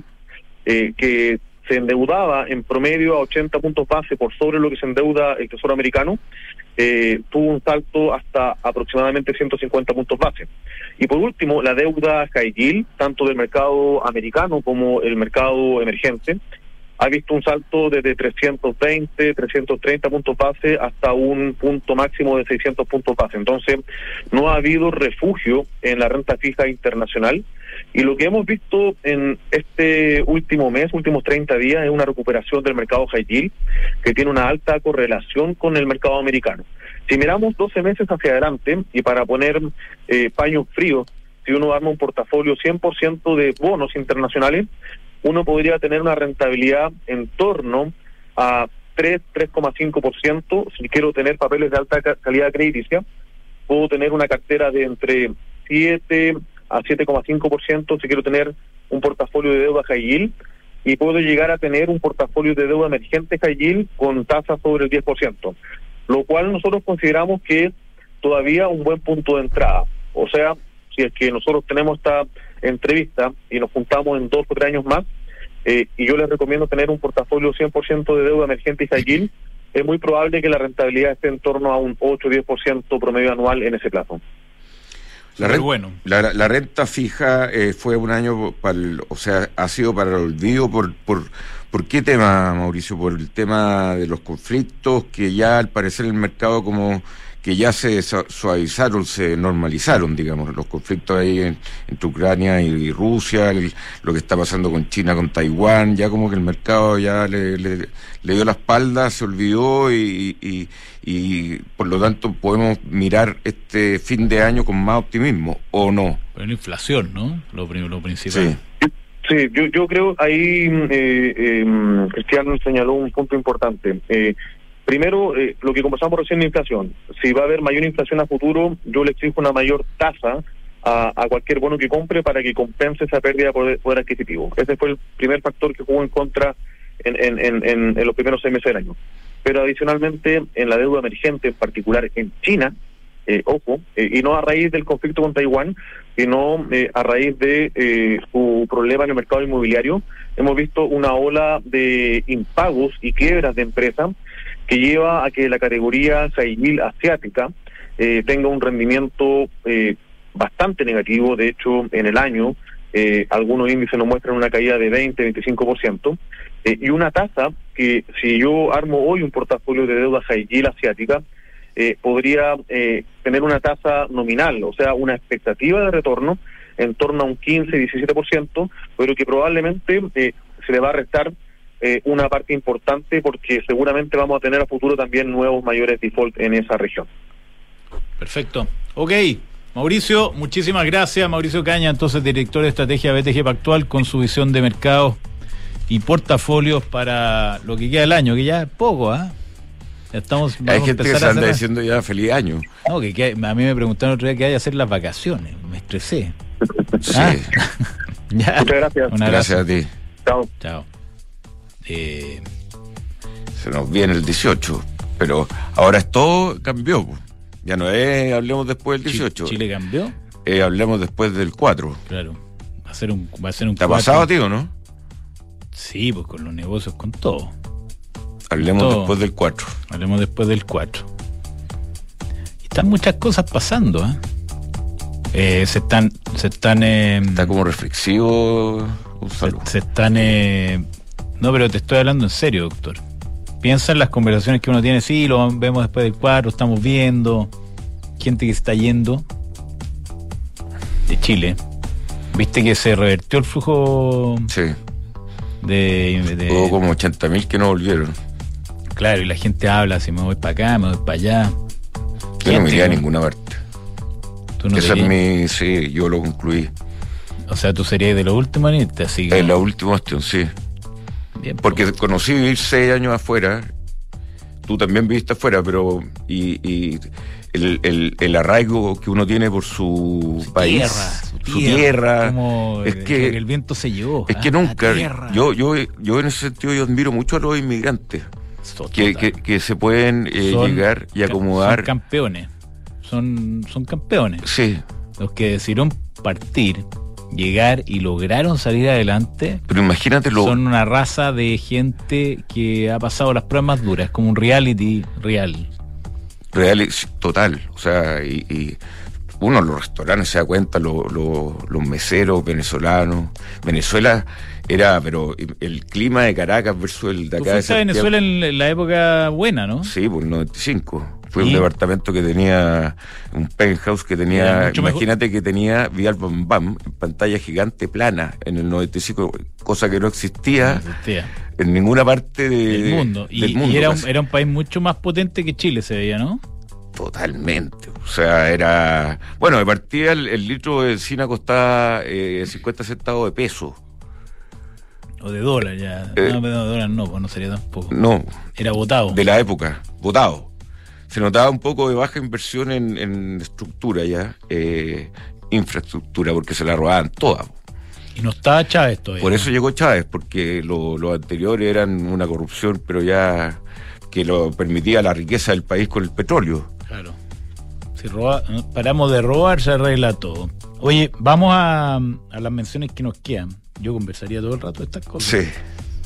que se endeudaba en promedio a 80 puntos base por sobre lo que se endeuda el Tesoro americano, tuvo un salto hasta aproximadamente 150 puntos base. Y por último, la deuda high yield, tanto del mercado americano como el mercado emergente, ha visto un salto desde 320, 330 puntos base hasta un punto máximo de 600 puntos base. Entonces, no ha habido refugio en la renta fija internacional. Y lo que hemos visto en este último mes, últimos 30 días, es una recuperación del mercado high yield, que tiene una alta correlación con el mercado americano. Si miramos 12 meses hacia adelante, y para poner paños fríos, si uno arma un portafolio 100% de bonos internacionales, uno podría tener una rentabilidad en torno a 3,5%. Si quiero tener papeles de alta calidad crediticia, puedo tener una cartera de entre 7 a 7,5% si quiero tener un portafolio de deuda high yield, y puedo llegar a tener un portafolio de deuda emergente high yield con tasas sobre el 10%, lo cual nosotros consideramos que es todavía un buen punto de entrada. O sea, si es que nosotros tenemos esta entrevista y nos juntamos en 2 o 3 años más, y yo les recomiendo tener un portafolio 100% de deuda emergente y high yield, es muy probable que la rentabilidad esté en torno a un 8 o 10% promedio anual en ese plazo. La renta fija fue un año, ha sido para el olvido. ¿Por qué tema, Mauricio? ¿Por el tema de los conflictos que ya al parecer el mercado como que ya se suavizaron, se normalizaron, digamos, los conflictos ahí entre Ucrania y Rusia, lo que está pasando con China, con Taiwán, ya como que el mercado ya le dio la espalda, se olvidó y por lo tanto podemos mirar este fin de año con más optimismo, ¿o no? Pero la inflación, ¿no? Lo principal. Sí, yo creo ahí Cristiano señaló un punto importante. Primero, lo que conversamos recién de inflación. Si va a haber mayor inflación a futuro, yo le exijo una mayor tasa a cualquier bono que compre para que compense esa pérdida de poder adquisitivo. Ese fue el primer factor que jugó en contra en los primeros 6 meses del año. Pero adicionalmente, en la deuda emergente, en particular en China, y no a raíz del conflicto con Taiwán, sino a raíz de su problema en el mercado inmobiliario, hemos visto una ola de impagos y quiebras de empresas que lleva a que la categoría high yield asiática tenga un rendimiento bastante negativo. De hecho, en el año algunos índices nos muestran una caída de 20-25%, y una tasa que, si yo armo hoy un portafolio de deuda high yield asiática, podría tener una tasa nominal, o sea, una expectativa de retorno en torno a un 15-17%, pero que probablemente se le va a restar una parte importante, porque seguramente vamos a tener a futuro también nuevos mayores default en esa región. Perfecto. Ok, Mauricio, muchísimas gracias. Mauricio Caña, entonces director de estrategia BTG Pactual, con su visión de mercados y portafolios para lo que queda del año, que ya es poco, ¿ah? Hay gente que se anda diciendo ya feliz año. No, que a mí me preguntaron otro día que hay que hacer las vacaciones. Me estresé. Sí. Ya. Muchas gracias. Gracias a ti. Chao. Se nos viene el 18, pero ahora todo cambió. Ya no es hablemos después del 18. ¿Chile cambió? Hablemos después del 4. Claro. Va a ser un ¿Te ha pasado, tío, no? Sí, pues con los negocios, con todo. Hablemos todo. Después del 4. Hablemos después del 4. Y están muchas cosas pasando, se están está como reflexivo, Gonzalo. Se están no, pero te estoy hablando en serio, doctor. Piensa en las conversaciones que uno tiene. Sí, lo vemos después del 4, estamos viendo gente que se está yendo de Chile. Viste que se revertió el flujo. Sí. Hubo como 80.000 que no volvieron. Claro, y la gente habla, si me voy para acá, me voy para allá. Yo no me iría a ninguna parte. ¿Tú no? Esa es sí, yo lo concluí. O sea, tú serías de los últimos en irte, así que... En la última opción, sí. Bien, porque conocí vivir 6 años afuera. Tú también viviste afuera, pero... Y el arraigo que uno tiene por su país, su tierra, es que el viento se llevó. Es que nunca... Yo en ese sentido yo admiro mucho a los inmigrantes que se pueden llegar y acomodar. Son campeones. Son campeones. Sí. Los que decidieron partir, llegar y lograron salir adelante. Pero imagínate son una raza de gente que ha pasado las pruebas más duras, como un reality real total. O sea, y uno en los restaurantes se da cuenta, los meseros venezolanos. Venezuela era, pero el clima de Caracas versus el de acá. ¿Tú fuiste a Venezuela en la época buena, no? Sí, por el 95. Fue un departamento que tenía un penthouse que tenía, imagínate que tenía Vial Bam Bam en pantalla gigante plana en el 95, cosa que no existía en ninguna parte del mundo. Y era un país mucho más potente que Chile, se veía, ¿no? Totalmente. O sea, era... Bueno, de partida el litro de benzina costaba 50 centavos de peso. O de dólar, ya. No, de dólar no, pues no sería tampoco. No. Era votado. De la época, votado. Se notaba un poco de baja inversión en estructura ya, infraestructura, porque se la robaban toda. Y no estaba Chávez todavía. Por eso llegó Chávez, porque los anteriores eran una corrupción, pero ya que lo permitía la riqueza del país con el petróleo. Claro. Si paramos de robar, se arregla todo. Oye, vamos a las menciones que nos quedan. Yo conversaría todo el rato de estas cosas. Sí.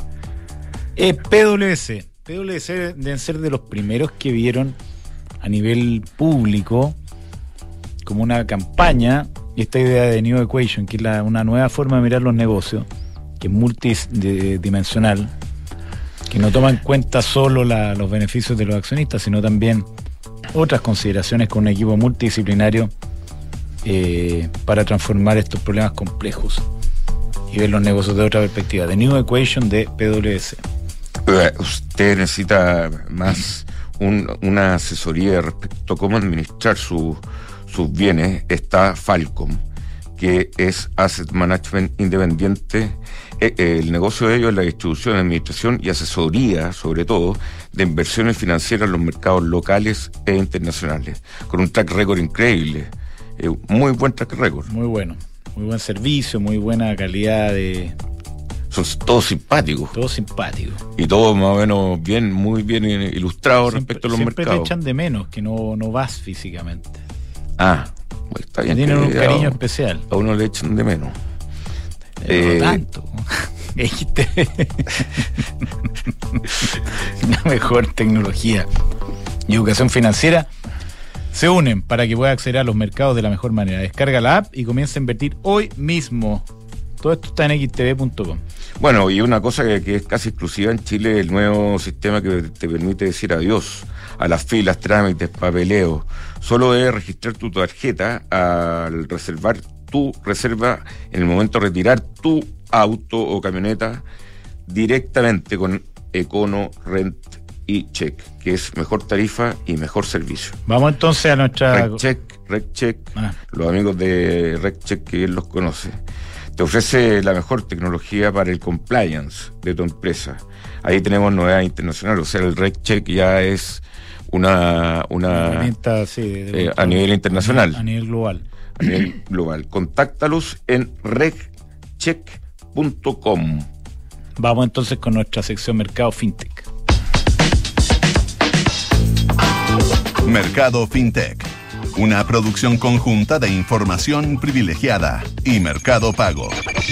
PwC. PwC deben ser de los primeros que vieron a nivel público como una campaña esta idea de New Equation, que es una nueva forma de mirar los negocios, que es multidimensional, que no toma en cuenta solo los beneficios de los accionistas, sino también otras consideraciones con un equipo multidisciplinario para transformar estos problemas complejos y ver los negocios de otra perspectiva. The New Equation de PwC. Usted necesita más una asesoría respecto a cómo administrar sus bienes. Está Falcom, que es Asset Management Independiente. El negocio de ellos es la distribución, administración y asesoría, sobre todo, de inversiones financieras en los mercados locales e internacionales, con un track record increíble. Muy buen track record. Muy bueno. Muy buen servicio, muy buena calidad de... Son todos simpáticos. Todos simpáticos. Y todos más o menos muy bien ilustrados respecto a los siempre mercados. Siempre te echan de menos, que no vas físicamente. Pues está bien. Tienen un cariño especial. A uno le echan de menos. No tanto. La mejor tecnología y educación financiera se unen para que pueda acceder a los mercados de la mejor manera. Descarga la app y comienza a invertir hoy mismo. Todo esto está en xtv.com. Bueno, y una cosa que es casi exclusiva en Chile, el nuevo sistema que te permite decir adiós a las filas, trámites, papeleo. Solo debes registrar tu tarjeta al reservar tu reserva en el momento de retirar tu auto o camioneta directamente con Econo Rent y Check, que es mejor tarifa y mejor servicio. Vamos entonces a nuestra... RecCheck, los amigos de RecCheck que él los conoce. Te ofrece la mejor tecnología para el compliance de tu empresa. Ahí tenemos novedades internacionales, o sea, el RecCheck ya es una herramienta, sí, a nivel internacional. A nivel global. A nivel global. Contáctalos en reccheck.com. Vamos entonces con nuestra sección Mercado FinTech. Mercado FinTech, una producción conjunta de Información Privilegiada y Mercado Pago.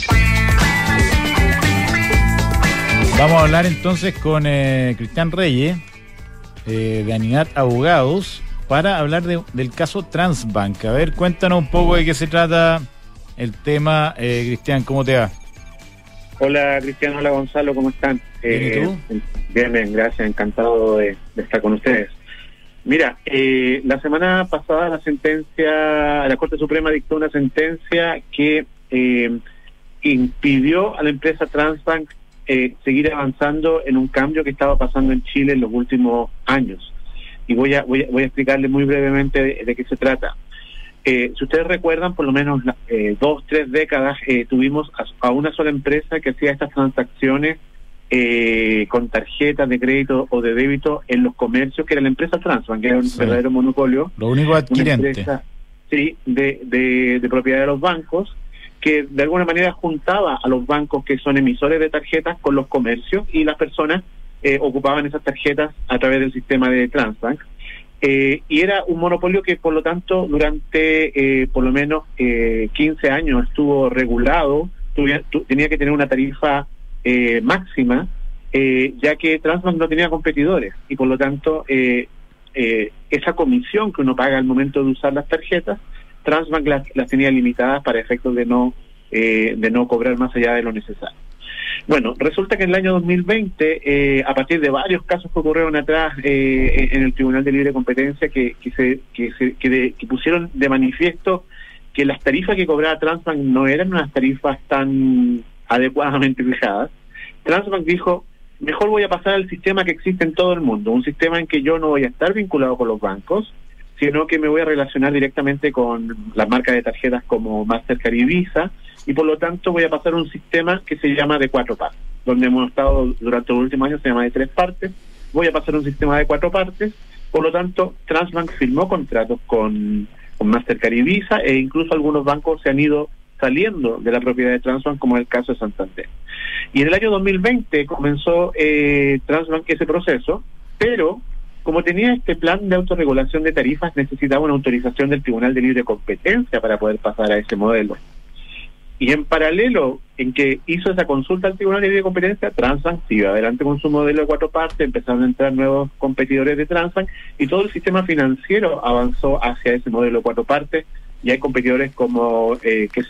Vamos a hablar entonces con Cristian Reyes de Aninat Abogados para hablar del caso Transbank. A ver, cuéntanos un poco de qué se trata el tema. Cristian, ¿cómo te va? Hola Cristian, hola Gonzalo, ¿cómo están? ¿Bien y tú? Bien, gracias, encantado de estar con ustedes. Mira, la semana pasada la Corte Suprema dictó una sentencia que impidió a la empresa Transbank seguir avanzando en un cambio que estaba pasando en Chile en los últimos años. Y voy a explicarle muy brevemente de qué se trata. Si ustedes recuerdan, por lo menos 2-3 décadas tuvimos a una sola empresa que hacía estas transacciones con tarjetas de crédito o de débito en los comercios, que era la empresa Transbank, que era un verdadero monopolio. Lo único adquirente. Una empresa, sí, de propiedad de los bancos, que de alguna manera juntaba a los bancos que son emisores de tarjetas con los comercios, y las personas ocupaban esas tarjetas a través del sistema de Transbank. Y era un monopolio que, por lo tanto, durante por lo menos 15 años estuvo regulado. Tenía que tener una tarifa máxima, ya que Transbank no tenía competidores, y por lo tanto esa comisión que uno paga al momento de usar las tarjetas, Transbank las tenía limitadas para efectos de no cobrar más allá de lo necesario. Bueno, resulta que en el año 2020, a partir de varios casos que ocurrieron atrás en el Tribunal de Libre Competencia, que pusieron de manifiesto que las tarifas que cobraba Transbank no eran unas tarifas tan adecuadamente fijadas, Transbank dijo: mejor voy a pasar al sistema que existe en todo el mundo, un sistema en que yo no voy a estar vinculado con los bancos, sino que me voy a relacionar directamente con las marcas de tarjetas como Mastercard y Visa, y por lo tanto voy a pasar a un sistema que se llama de 4 partes, donde hemos estado durante los últimos años se llama de 3 partes. Voy a pasar a un sistema de 4 partes. Por lo tanto, Transbank firmó contratos con Mastercard y Visa, e incluso algunos bancos se han ido saliendo de la propiedad de Transbank, como es el caso de Santander. Y en el año 2020 comenzó Transbank ese proceso, pero como tenía este plan de autorregulación de tarifas, necesitaba una autorización del Tribunal de Libre Competencia para poder pasar a ese modelo. Y en paralelo, en que hizo esa consulta al Tribunal de Libre Competencia, Transbank siguió adelante con su modelo de 4 partes, empezaron a entrar nuevos competidores de Transbank y todo el sistema financiero avanzó hacia ese modelo de 4 partes, y hay competidores como,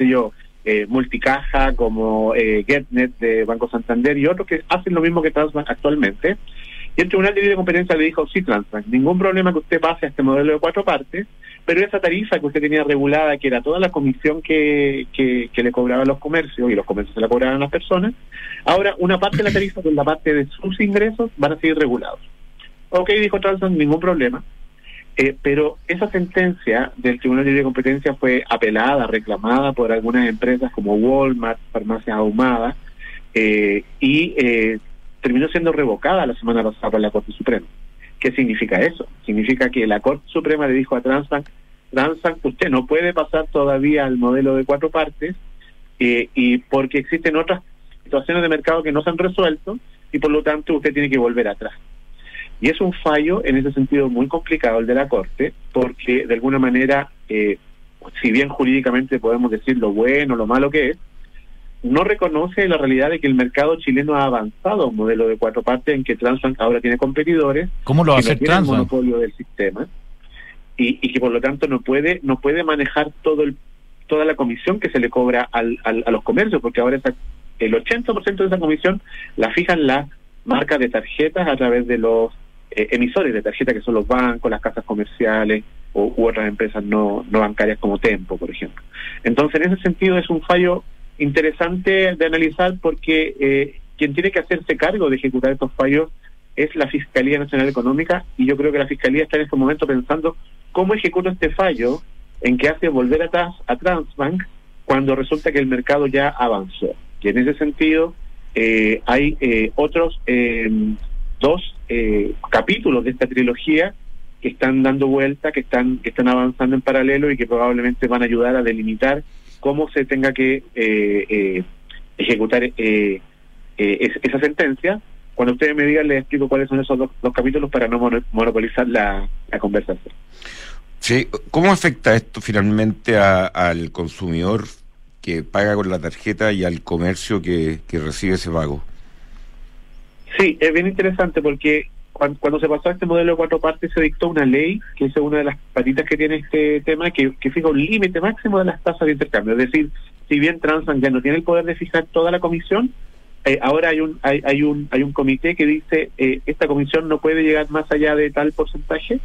Multicaja, como Getnet de Banco Santander y otros que hacen lo mismo que Transbank actualmente. Y el Tribunal de Libre Competencia le dijo: sí, Transbank, ningún problema que usted pase a este modelo de 4 partes, pero esa tarifa que usted tenía regulada, que era toda la comisión que le cobraban los comercios, y los comercios se la cobraban a las personas, ahora una parte de la tarifa, con la parte de sus ingresos, van a seguir regulados. Ok, dijo Transbank, ningún problema. Pero esa sentencia del Tribunal de Libre Competencia fue apelada, reclamada por algunas empresas como Walmart, Farmacias Ahumadas, y terminó siendo revocada la semana pasada por la Corte Suprema. ¿Qué significa eso? Significa que la Corte Suprema le dijo a Transbank: usted no puede pasar todavía al modelo de 4 partes, y porque existen otras situaciones de mercado que no se han resuelto, y por lo tanto usted tiene que volver atrás. Y es un fallo en ese sentido muy complicado el de la Corte, porque de alguna manera, si bien jurídicamente podemos decir lo bueno, lo malo que es, no reconoce la realidad de que el mercado chileno ha avanzado a un modelo de 4 partes en que Transbank ahora tiene competidores. ¿Cómo lo va a hacer Transbank? El Transbank? monopolio del sistema, y que por lo tanto no puede manejar toda la comisión que se le cobra a los comercios, porque ahora el 80% de esa comisión la fijan las marcas de tarjetas a través de los emisores de tarjeta, que son los bancos, las casas comerciales u otras empresas no bancarias como Tempo, por ejemplo. Entonces, en ese sentido, es un fallo interesante de analizar, porque quien tiene que hacerse cargo de ejecutar estos fallos es la Fiscalía Nacional Económica, y yo creo que la Fiscalía está en este momento pensando cómo ejecuto este fallo en que hace volver atrás a Transbank cuando resulta que el mercado ya avanzó. Y en ese sentido hay otros 2 capítulos de esta trilogía que están dando vuelta, que están avanzando en paralelo, y que probablemente van a ayudar a delimitar cómo se tenga que ejecutar esa sentencia. Cuando ustedes me digan, les explico cuáles son esos dos capítulos para no monopolizar la conversación. Sí, ¿cómo afecta esto finalmente al consumidor que paga con la tarjeta y al comercio que recibe ese pago? Sí, es bien interesante, porque cuando se pasó a este modelo de 4 partes se dictó una ley, que es una de las patitas que tiene este tema, que fija un límite máximo de las tasas de intercambio. Es decir, si bien Transbank ya no tiene el poder de fijar toda la comisión, ahora hay un comité que dice esta comisión no puede llegar más allá de tal porcentaje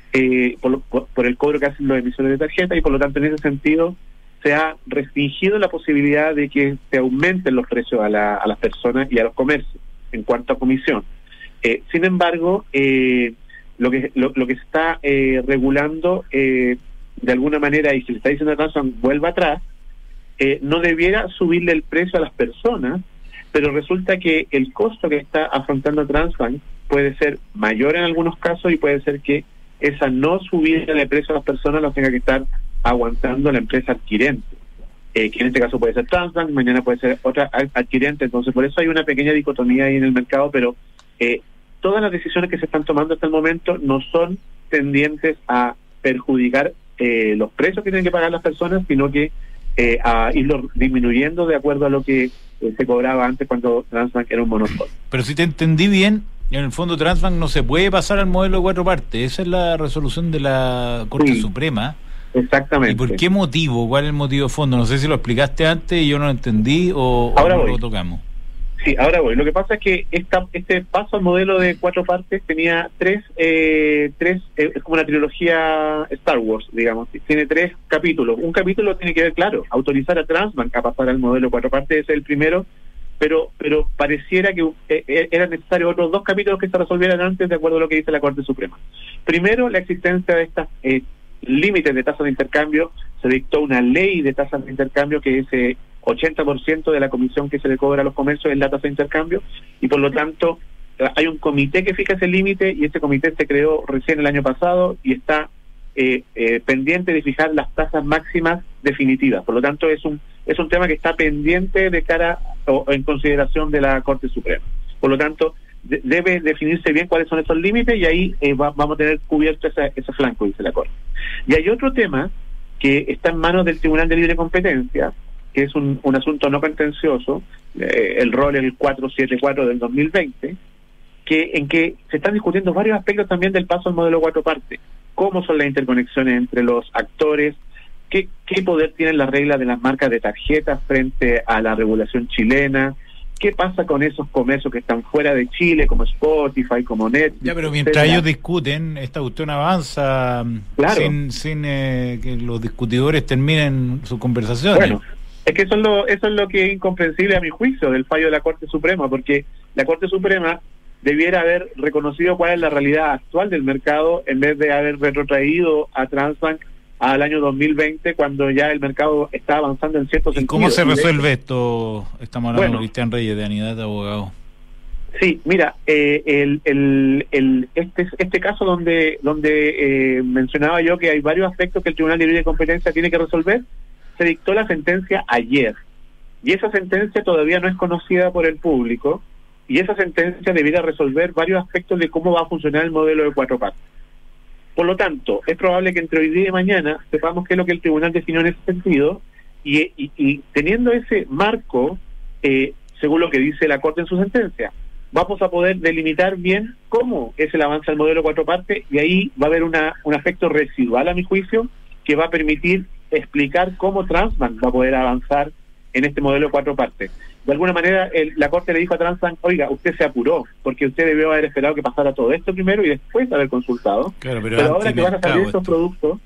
por el cobro que hacen los emisores de tarjeta, y por lo tanto en ese sentido se ha restringido la posibilidad de que se aumenten los precios a las personas y a los comercios en cuanto a comisión. Sin embargo, lo que se está regulando de alguna manera, y se le está diciendo a Transbank vuelva atrás, no debiera subirle el precio a las personas, pero resulta que el costo que está afrontando Transbank puede ser mayor en algunos casos, y puede ser que esa no subida de precio a las personas lo tenga que estar aguantando la empresa adquirente, que en este caso puede ser Transbank, mañana puede ser otra adquirente. Entonces, por eso hay una pequeña dicotomía ahí en el mercado, pero todas las decisiones que se están tomando hasta el momento no son tendientes a perjudicar los precios que tienen que pagar las personas, sino que a irlo disminuyendo de acuerdo a lo que se cobraba antes, cuando Transbank era un monopolio. Pero si te entendí bien, en el fondo Transbank no se puede pasar al modelo de 4 partes. Esa es la resolución de la Corte Suprema. Exactamente. ¿Y por qué motivo? ¿Cuál es el motivo de fondo? No sé si lo explicaste antes y yo no lo entendí, o no lo tocamos. Sí, ahora voy. Lo que pasa es que este paso al modelo de 4 partes tenía tres, es como una trilogía Star Wars, digamos. Tiene 3 capítulos. Un capítulo tiene que ver, claro, autorizar a Transbank a pasar al modelo de 4 partes, ese es el primero, pero pareciera que eran necesarios otros 2 capítulos que se resolvieran antes, de acuerdo a lo que dice la Corte Suprema. Primero, la existencia de estas límites de tasas de intercambio. Se dictó una ley de tasas de intercambio que ese 80% de la comisión que se le cobra a los comercios es la tasa de intercambio, y por lo tanto hay un comité que fija ese límite, y ese comité se creó recién el año pasado y está pendiente de fijar las tasas máximas definitivas. Por lo tanto es un tema que está pendiente de cara o en consideración de la Corte Suprema. Por lo tanto, debe definirse bien cuáles son esos límites y ahí vamos a tener cubierto ese flanco, dice la Corte. Y hay otro tema que está en manos del Tribunal de Libre Competencia, que es un asunto no contencioso, el rol el 474 del 2020, en que se están discutiendo varios aspectos también del paso al modelo 4 partes. Cómo son las interconexiones entre los actores, qué poder tienen las reglas de las marcas de tarjetas frente a la regulación chilena, qué pasa con esos comercios que están fuera de Chile, como Spotify, como Netflix. Ya, pero mientras ellos discuten, esta cuestión avanza, claro, sin que los discutidores terminen sus conversaciones. Bueno, es que eso es lo que es incomprensible a mi juicio del fallo de la Corte Suprema, porque la Corte Suprema debiera haber reconocido cuál es la realidad actual del mercado en vez de haber retrotraído a Transbank al año 2020, cuando ya el mercado está avanzando en ciertos sentidos. ¿Cómo se resuelve esto? Estamos hablando de Bueno, Cristian Reyes, de Anidad Abogado. Sí, mira, este caso donde mencionaba yo que hay varios aspectos que el Tribunal de Libre Competencia tiene que resolver, se dictó la sentencia ayer, y esa sentencia todavía no es conocida por el público, y esa sentencia debiera resolver varios aspectos de cómo va a funcionar el modelo de 4 partes. Por lo tanto, es probable que entre hoy día y mañana sepamos qué es lo que el tribunal definió en ese sentido, y teniendo ese marco, según lo que dice la Corte en su sentencia, vamos a poder delimitar bien cómo es el avance del modelo 4 partes, y ahí va a haber un aspecto residual, a mi juicio, que va a permitir explicar cómo Transbank va a poder avanzar en este modelo 4 partes. De alguna manera, la Corte le dijo a Transbank, oiga, usted se apuró, porque usted debió haber esperado que pasara todo esto primero y después haber consultado. Claro, pero ahora que van a salir estos productos,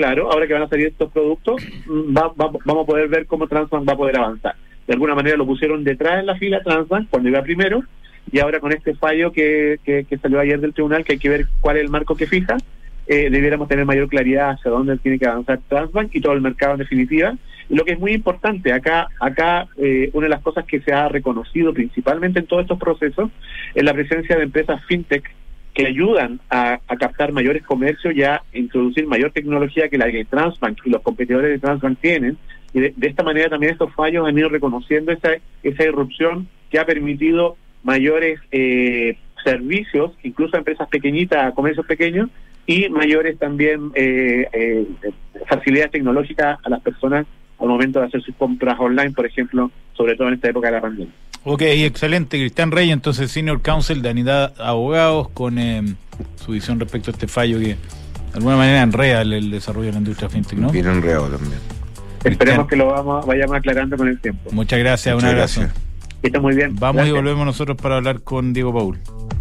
vamos a poder ver cómo Transbank va a poder avanzar. De alguna manera lo pusieron detrás en la fila Transbank cuando iba primero, y ahora con este fallo que salió ayer del tribunal, que hay que ver cuál es el marco que fija, debiéramos tener mayor claridad hacia dónde tiene que avanzar Transbank y todo el mercado en definitiva. Y lo que es muy importante, acá una de las cosas que se ha reconocido principalmente en todos estos procesos es la presencia de empresas fintech que ayudan a captar mayores comercios y a introducir mayor tecnología que la que Transbank y los competidores de Transbank tienen, y de esta manera también estos fallos han ido reconociendo esa irrupción que ha permitido mayores servicios, incluso a empresas pequeñitas, a comercios pequeños, y mayores también facilidades tecnológicas a las personas al momento de hacer sus compras online, por ejemplo, sobre todo en esta época de la pandemia. Ok, excelente. Cristian Reyes, entonces Senior Counsel de Anidad Abogados, con su visión respecto a este fallo que de alguna manera enreda el desarrollo de la industria fintech, ¿no? Bien enredado también. Esperemos que lo vayamos aclarando con el tiempo. Muchas gracias, un abrazo. Que esté muy bien. Vamos, gracias. Y volvemos nosotros para hablar con Diego Paul.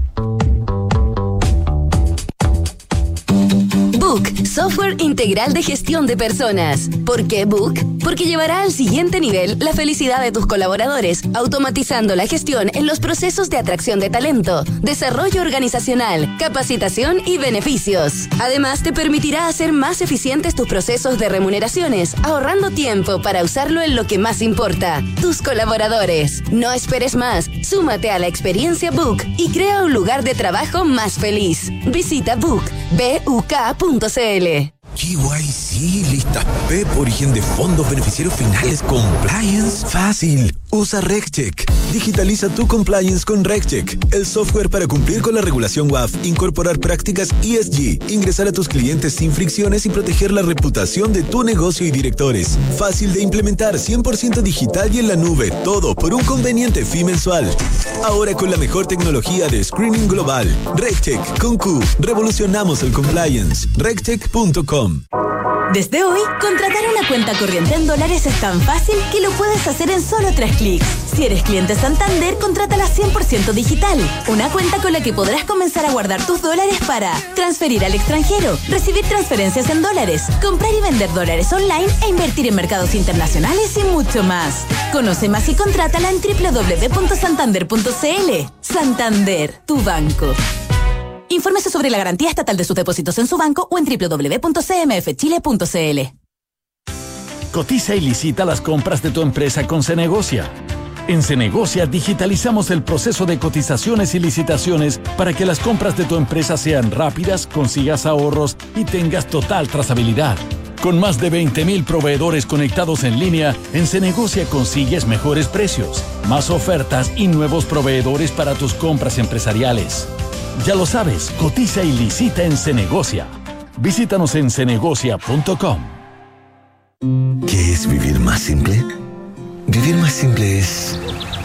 Book, software integral de gestión de personas. ¿Por qué Book? Porque llevará al siguiente nivel la felicidad de tus colaboradores, automatizando la gestión en los procesos de atracción de talento, desarrollo organizacional, capacitación y beneficios. Además, te permitirá hacer más eficientes tus procesos de remuneraciones, ahorrando tiempo para usarlo en lo que más importa, tus colaboradores. No esperes más, súmate a la experiencia Book y crea un lugar de trabajo más feliz. Visita Book, BUK.cl. KYC, listas PEP, origen de fondos beneficiarios finales, compliance, fácil. Usa RegCheck. Digitaliza tu compliance con RegCheck, el software para cumplir con la regulación WAF, incorporar prácticas ESG, ingresar a tus clientes sin fricciones y proteger la reputación de tu negocio y directores. Fácil de implementar, 100% digital y en la nube, todo por un conveniente fee mensual. Ahora con la mejor tecnología de screening global. RegCheck con Q. Revolucionamos el compliance. RegCheck.com. Desde hoy, contratar una cuenta corriente en dólares es tan fácil que lo puedes hacer en solo 3 clics. Si eres cliente Santander, contrátala 100% digital. Una cuenta con la que podrás comenzar a guardar tus dólares para transferir al extranjero, recibir transferencias en dólares, comprar y vender dólares online e invertir en mercados internacionales y mucho más. Conoce más y contrátala en www.santander.cl. Santander, tu banco. Infórmese sobre la garantía estatal de sus depósitos en su banco o en www.cmfchile.cl. Cotiza y licita las compras de tu empresa con Cenegocia. En Cenegocia digitalizamos el proceso de cotizaciones y licitaciones para que las compras de tu empresa sean rápidas, consigas ahorros y tengas total trazabilidad. Con más de 20,000 proveedores conectados en línea, en Cenegocia consigues mejores precios, más ofertas y nuevos proveedores para tus compras empresariales. Ya lo sabes, cotiza y licita en Cenegocia. Visítanos en cenegocia.com. ¿Qué es vivir más simple? Vivir más simple es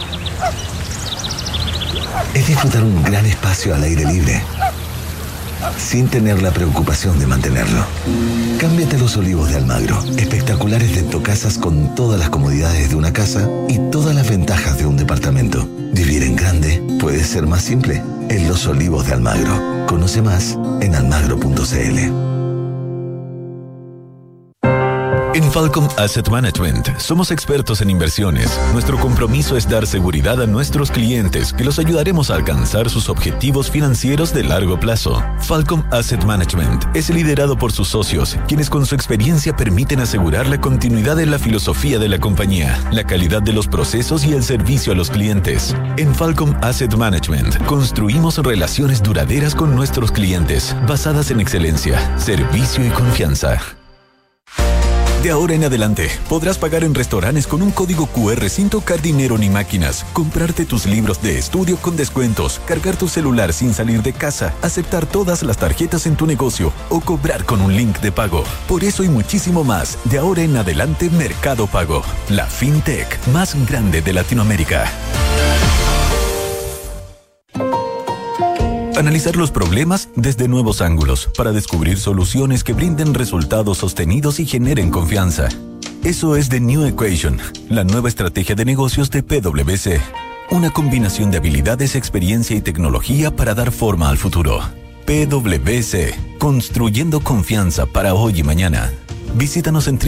disfrutar un gran espacio al aire libre, sin tener la preocupación de mantenerlo. Cámbiate a Los Olivos de Almagro. Espectaculares dentocasas con todas las comodidades de una casa y todas las ventajas de un departamento. Vivir en grande puede ser más simple. En Los Olivos de Almagro. Conoce más en almagro.cl. En Falcom Asset Management somos expertos en inversiones. Nuestro compromiso es dar seguridad a nuestros clientes, que los ayudaremos a alcanzar sus objetivos financieros de largo plazo. Falcom Asset Management es liderado por sus socios, quienes con su experiencia permiten asegurar la continuidad en la filosofía de la compañía, la calidad de los procesos y el servicio a los clientes. En Falcom Asset Management construimos relaciones duraderas con nuestros clientes, basadas en excelencia, servicio y confianza. De ahora en adelante, podrás pagar en restaurantes con un código QR sin tocar dinero ni máquinas, comprarte tus libros de estudio con descuentos, cargar tu celular sin salir de casa, aceptar todas las tarjetas en tu negocio o cobrar con un link de pago. Por eso y muchísimo más, de ahora en adelante Mercado Pago, la fintech más grande de Latinoamérica. Analizar los problemas desde nuevos ángulos para descubrir soluciones que brinden resultados sostenidos y generen confianza. Eso es The New Equation, la nueva estrategia de negocios de PwC. Una combinación de habilidades, experiencia y tecnología para dar forma al futuro. PwC, construyendo confianza para hoy y mañana. Visítanos en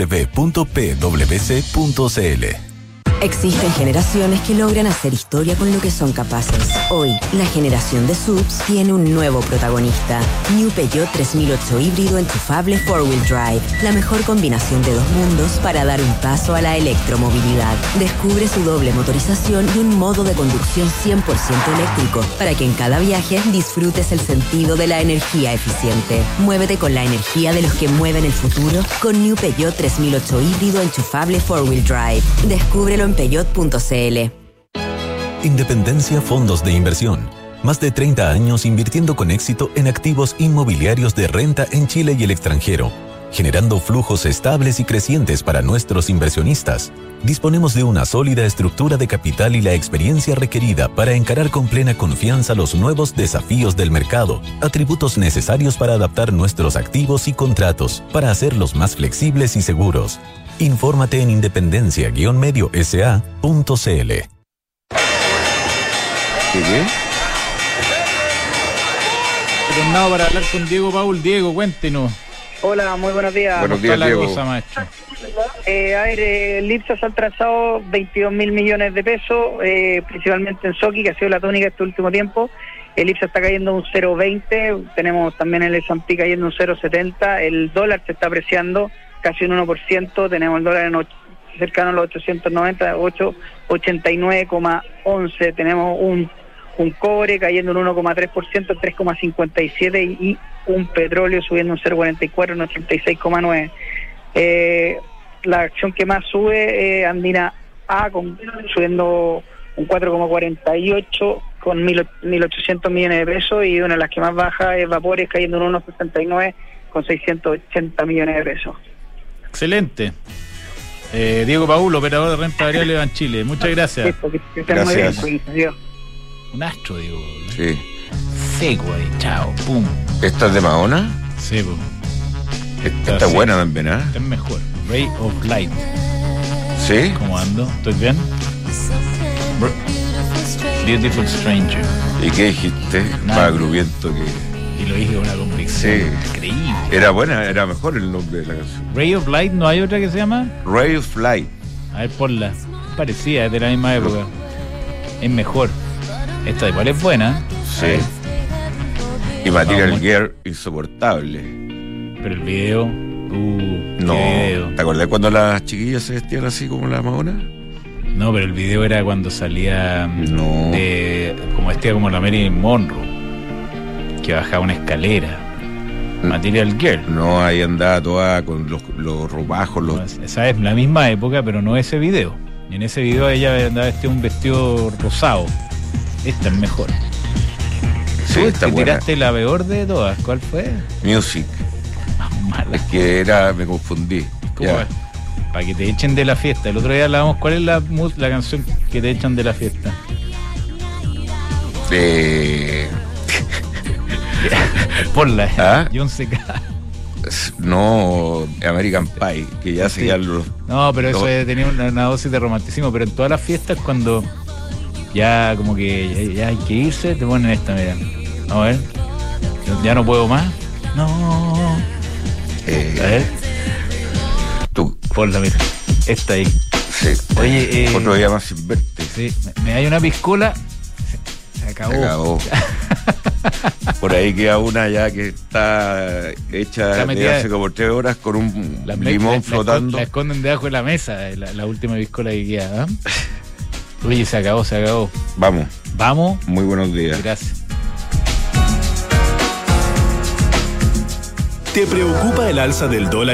www.pwc.cl. Existen generaciones que logran hacer historia con lo que son capaces. Hoy, la generación de SUVs tiene un nuevo protagonista. New Peugeot 3008 híbrido enchufable 4-wheel drive. La mejor combinación de dos mundos para dar un paso a la electromovilidad. Descubre su doble motorización y un modo de conducción 100% eléctrico para que en cada viaje disfrutes el sentido de la energía eficiente. Muévete con la energía de los que mueven el futuro con New Peugeot 3008 híbrido enchufable 4-wheel drive. Descúbrelo en peugeot.cl. Independencia Fondos de Inversión. Más de 30 años invirtiendo con éxito en activos inmobiliarios de renta en Chile y el extranjero, generando flujos estables y crecientes para nuestros inversionistas. Disponemos de una sólida estructura de capital y la experiencia requerida para encarar con plena confianza los nuevos desafíos del mercado, atributos necesarios para adaptar nuestros activos y contratos, para hacerlos más flexibles y seguros. Infórmate en independencia-mediosa.cl. ¿Qué? Retornado para hablar con Diego Paul. Diego, cuéntenos. Hola, muy buenos días. Buenos días, Diego. Cosa, maestro? El IPSAS ha trazado 22.000 millones de pesos, principalmente en Soki, que ha sido la tónica este último tiempo. El IPSAS está cayendo un 0,20, tenemos también el S&P cayendo un 0,70, el dólar se está apreciando casi un 1%, tenemos el dólar cercano a los 890, 89,11, tenemos un cobre cayendo un 1,3%, 3,57 y un petróleo subiendo un 0,44, un 86,9. La acción que más sube Andina A, subiendo un 4,48 con 1.800 millones de pesos, y una de las que más baja es Vapores cayendo un 1,69 con 680 millones de pesos. Excelente. Diego Paul, operador de renta variable de Banchile. Muchas gracias. Gracias. Muy bien, Un astro, Diego. Sí. Segway, chao, pum. ¿Esta es de Mahona? Sí, pum. Esta es buena también, ¿eh? Esta es mejor. Ray of Light. ¿Sí? ¿Cómo ando? ¿Estoy bien? Beautiful Stranger. ¿Y qué dijiste? Más grubiento que... Y lo dije con una convicción increíble. Era buena, era mejor el nombre de la canción. Ray of Light, ¿no hay otra que se llama? Ray of Light. A ver, ponla. Parecida, es de la misma época. Es mejor. Esta igual es buena. Sí. Y Material Gear insoportable. Pero el video... no. Video. ¿Te acordás cuando las chiquillas se vestían así como la Mahona? No, pero el video era cuando salía como vestía como la Marilyn Monroe, que bajaba una escalera. Material Girl. No, ahí andaba toda con los robajos. No, esa es la misma época, pero no ese video. En ese video ella andaba un vestido rosado. Esta es mejor. Sí, está Te buena. tiraste la peor de todas. ¿Cuál fue? Music. Mala. Es que me confundí. ¿Cómo es? Para que te echen de la fiesta. El otro día hablábamos, ¿cuál es la canción que te echan de la fiesta? Ponla. ¿Ah? John C.K. No, American Pie, que ya Sí. seguían los... No, pero eso tenía una dosis de romanticismo. Pero en todas las fiestas, cuando ya como que ya hay que irse, te ponen esta, mira. A ver. Ya no puedo más. No. A ver. Tú. Ponla, mira. Esta ahí. Sí. Oye, otro día más sin verte. Sí. Me hay una piscola. Se acabó. Se acabó. Por ahí queda una ya que está hecha Está metida de hace como 3 horas con un limón flotando. La esconden debajo de la mesa, la última piscola que queda. ¿Eh? Oye, se acabó. Vamos. Vamos. Muy buenos días. Gracias. ¿Te preocupa el alza del dólar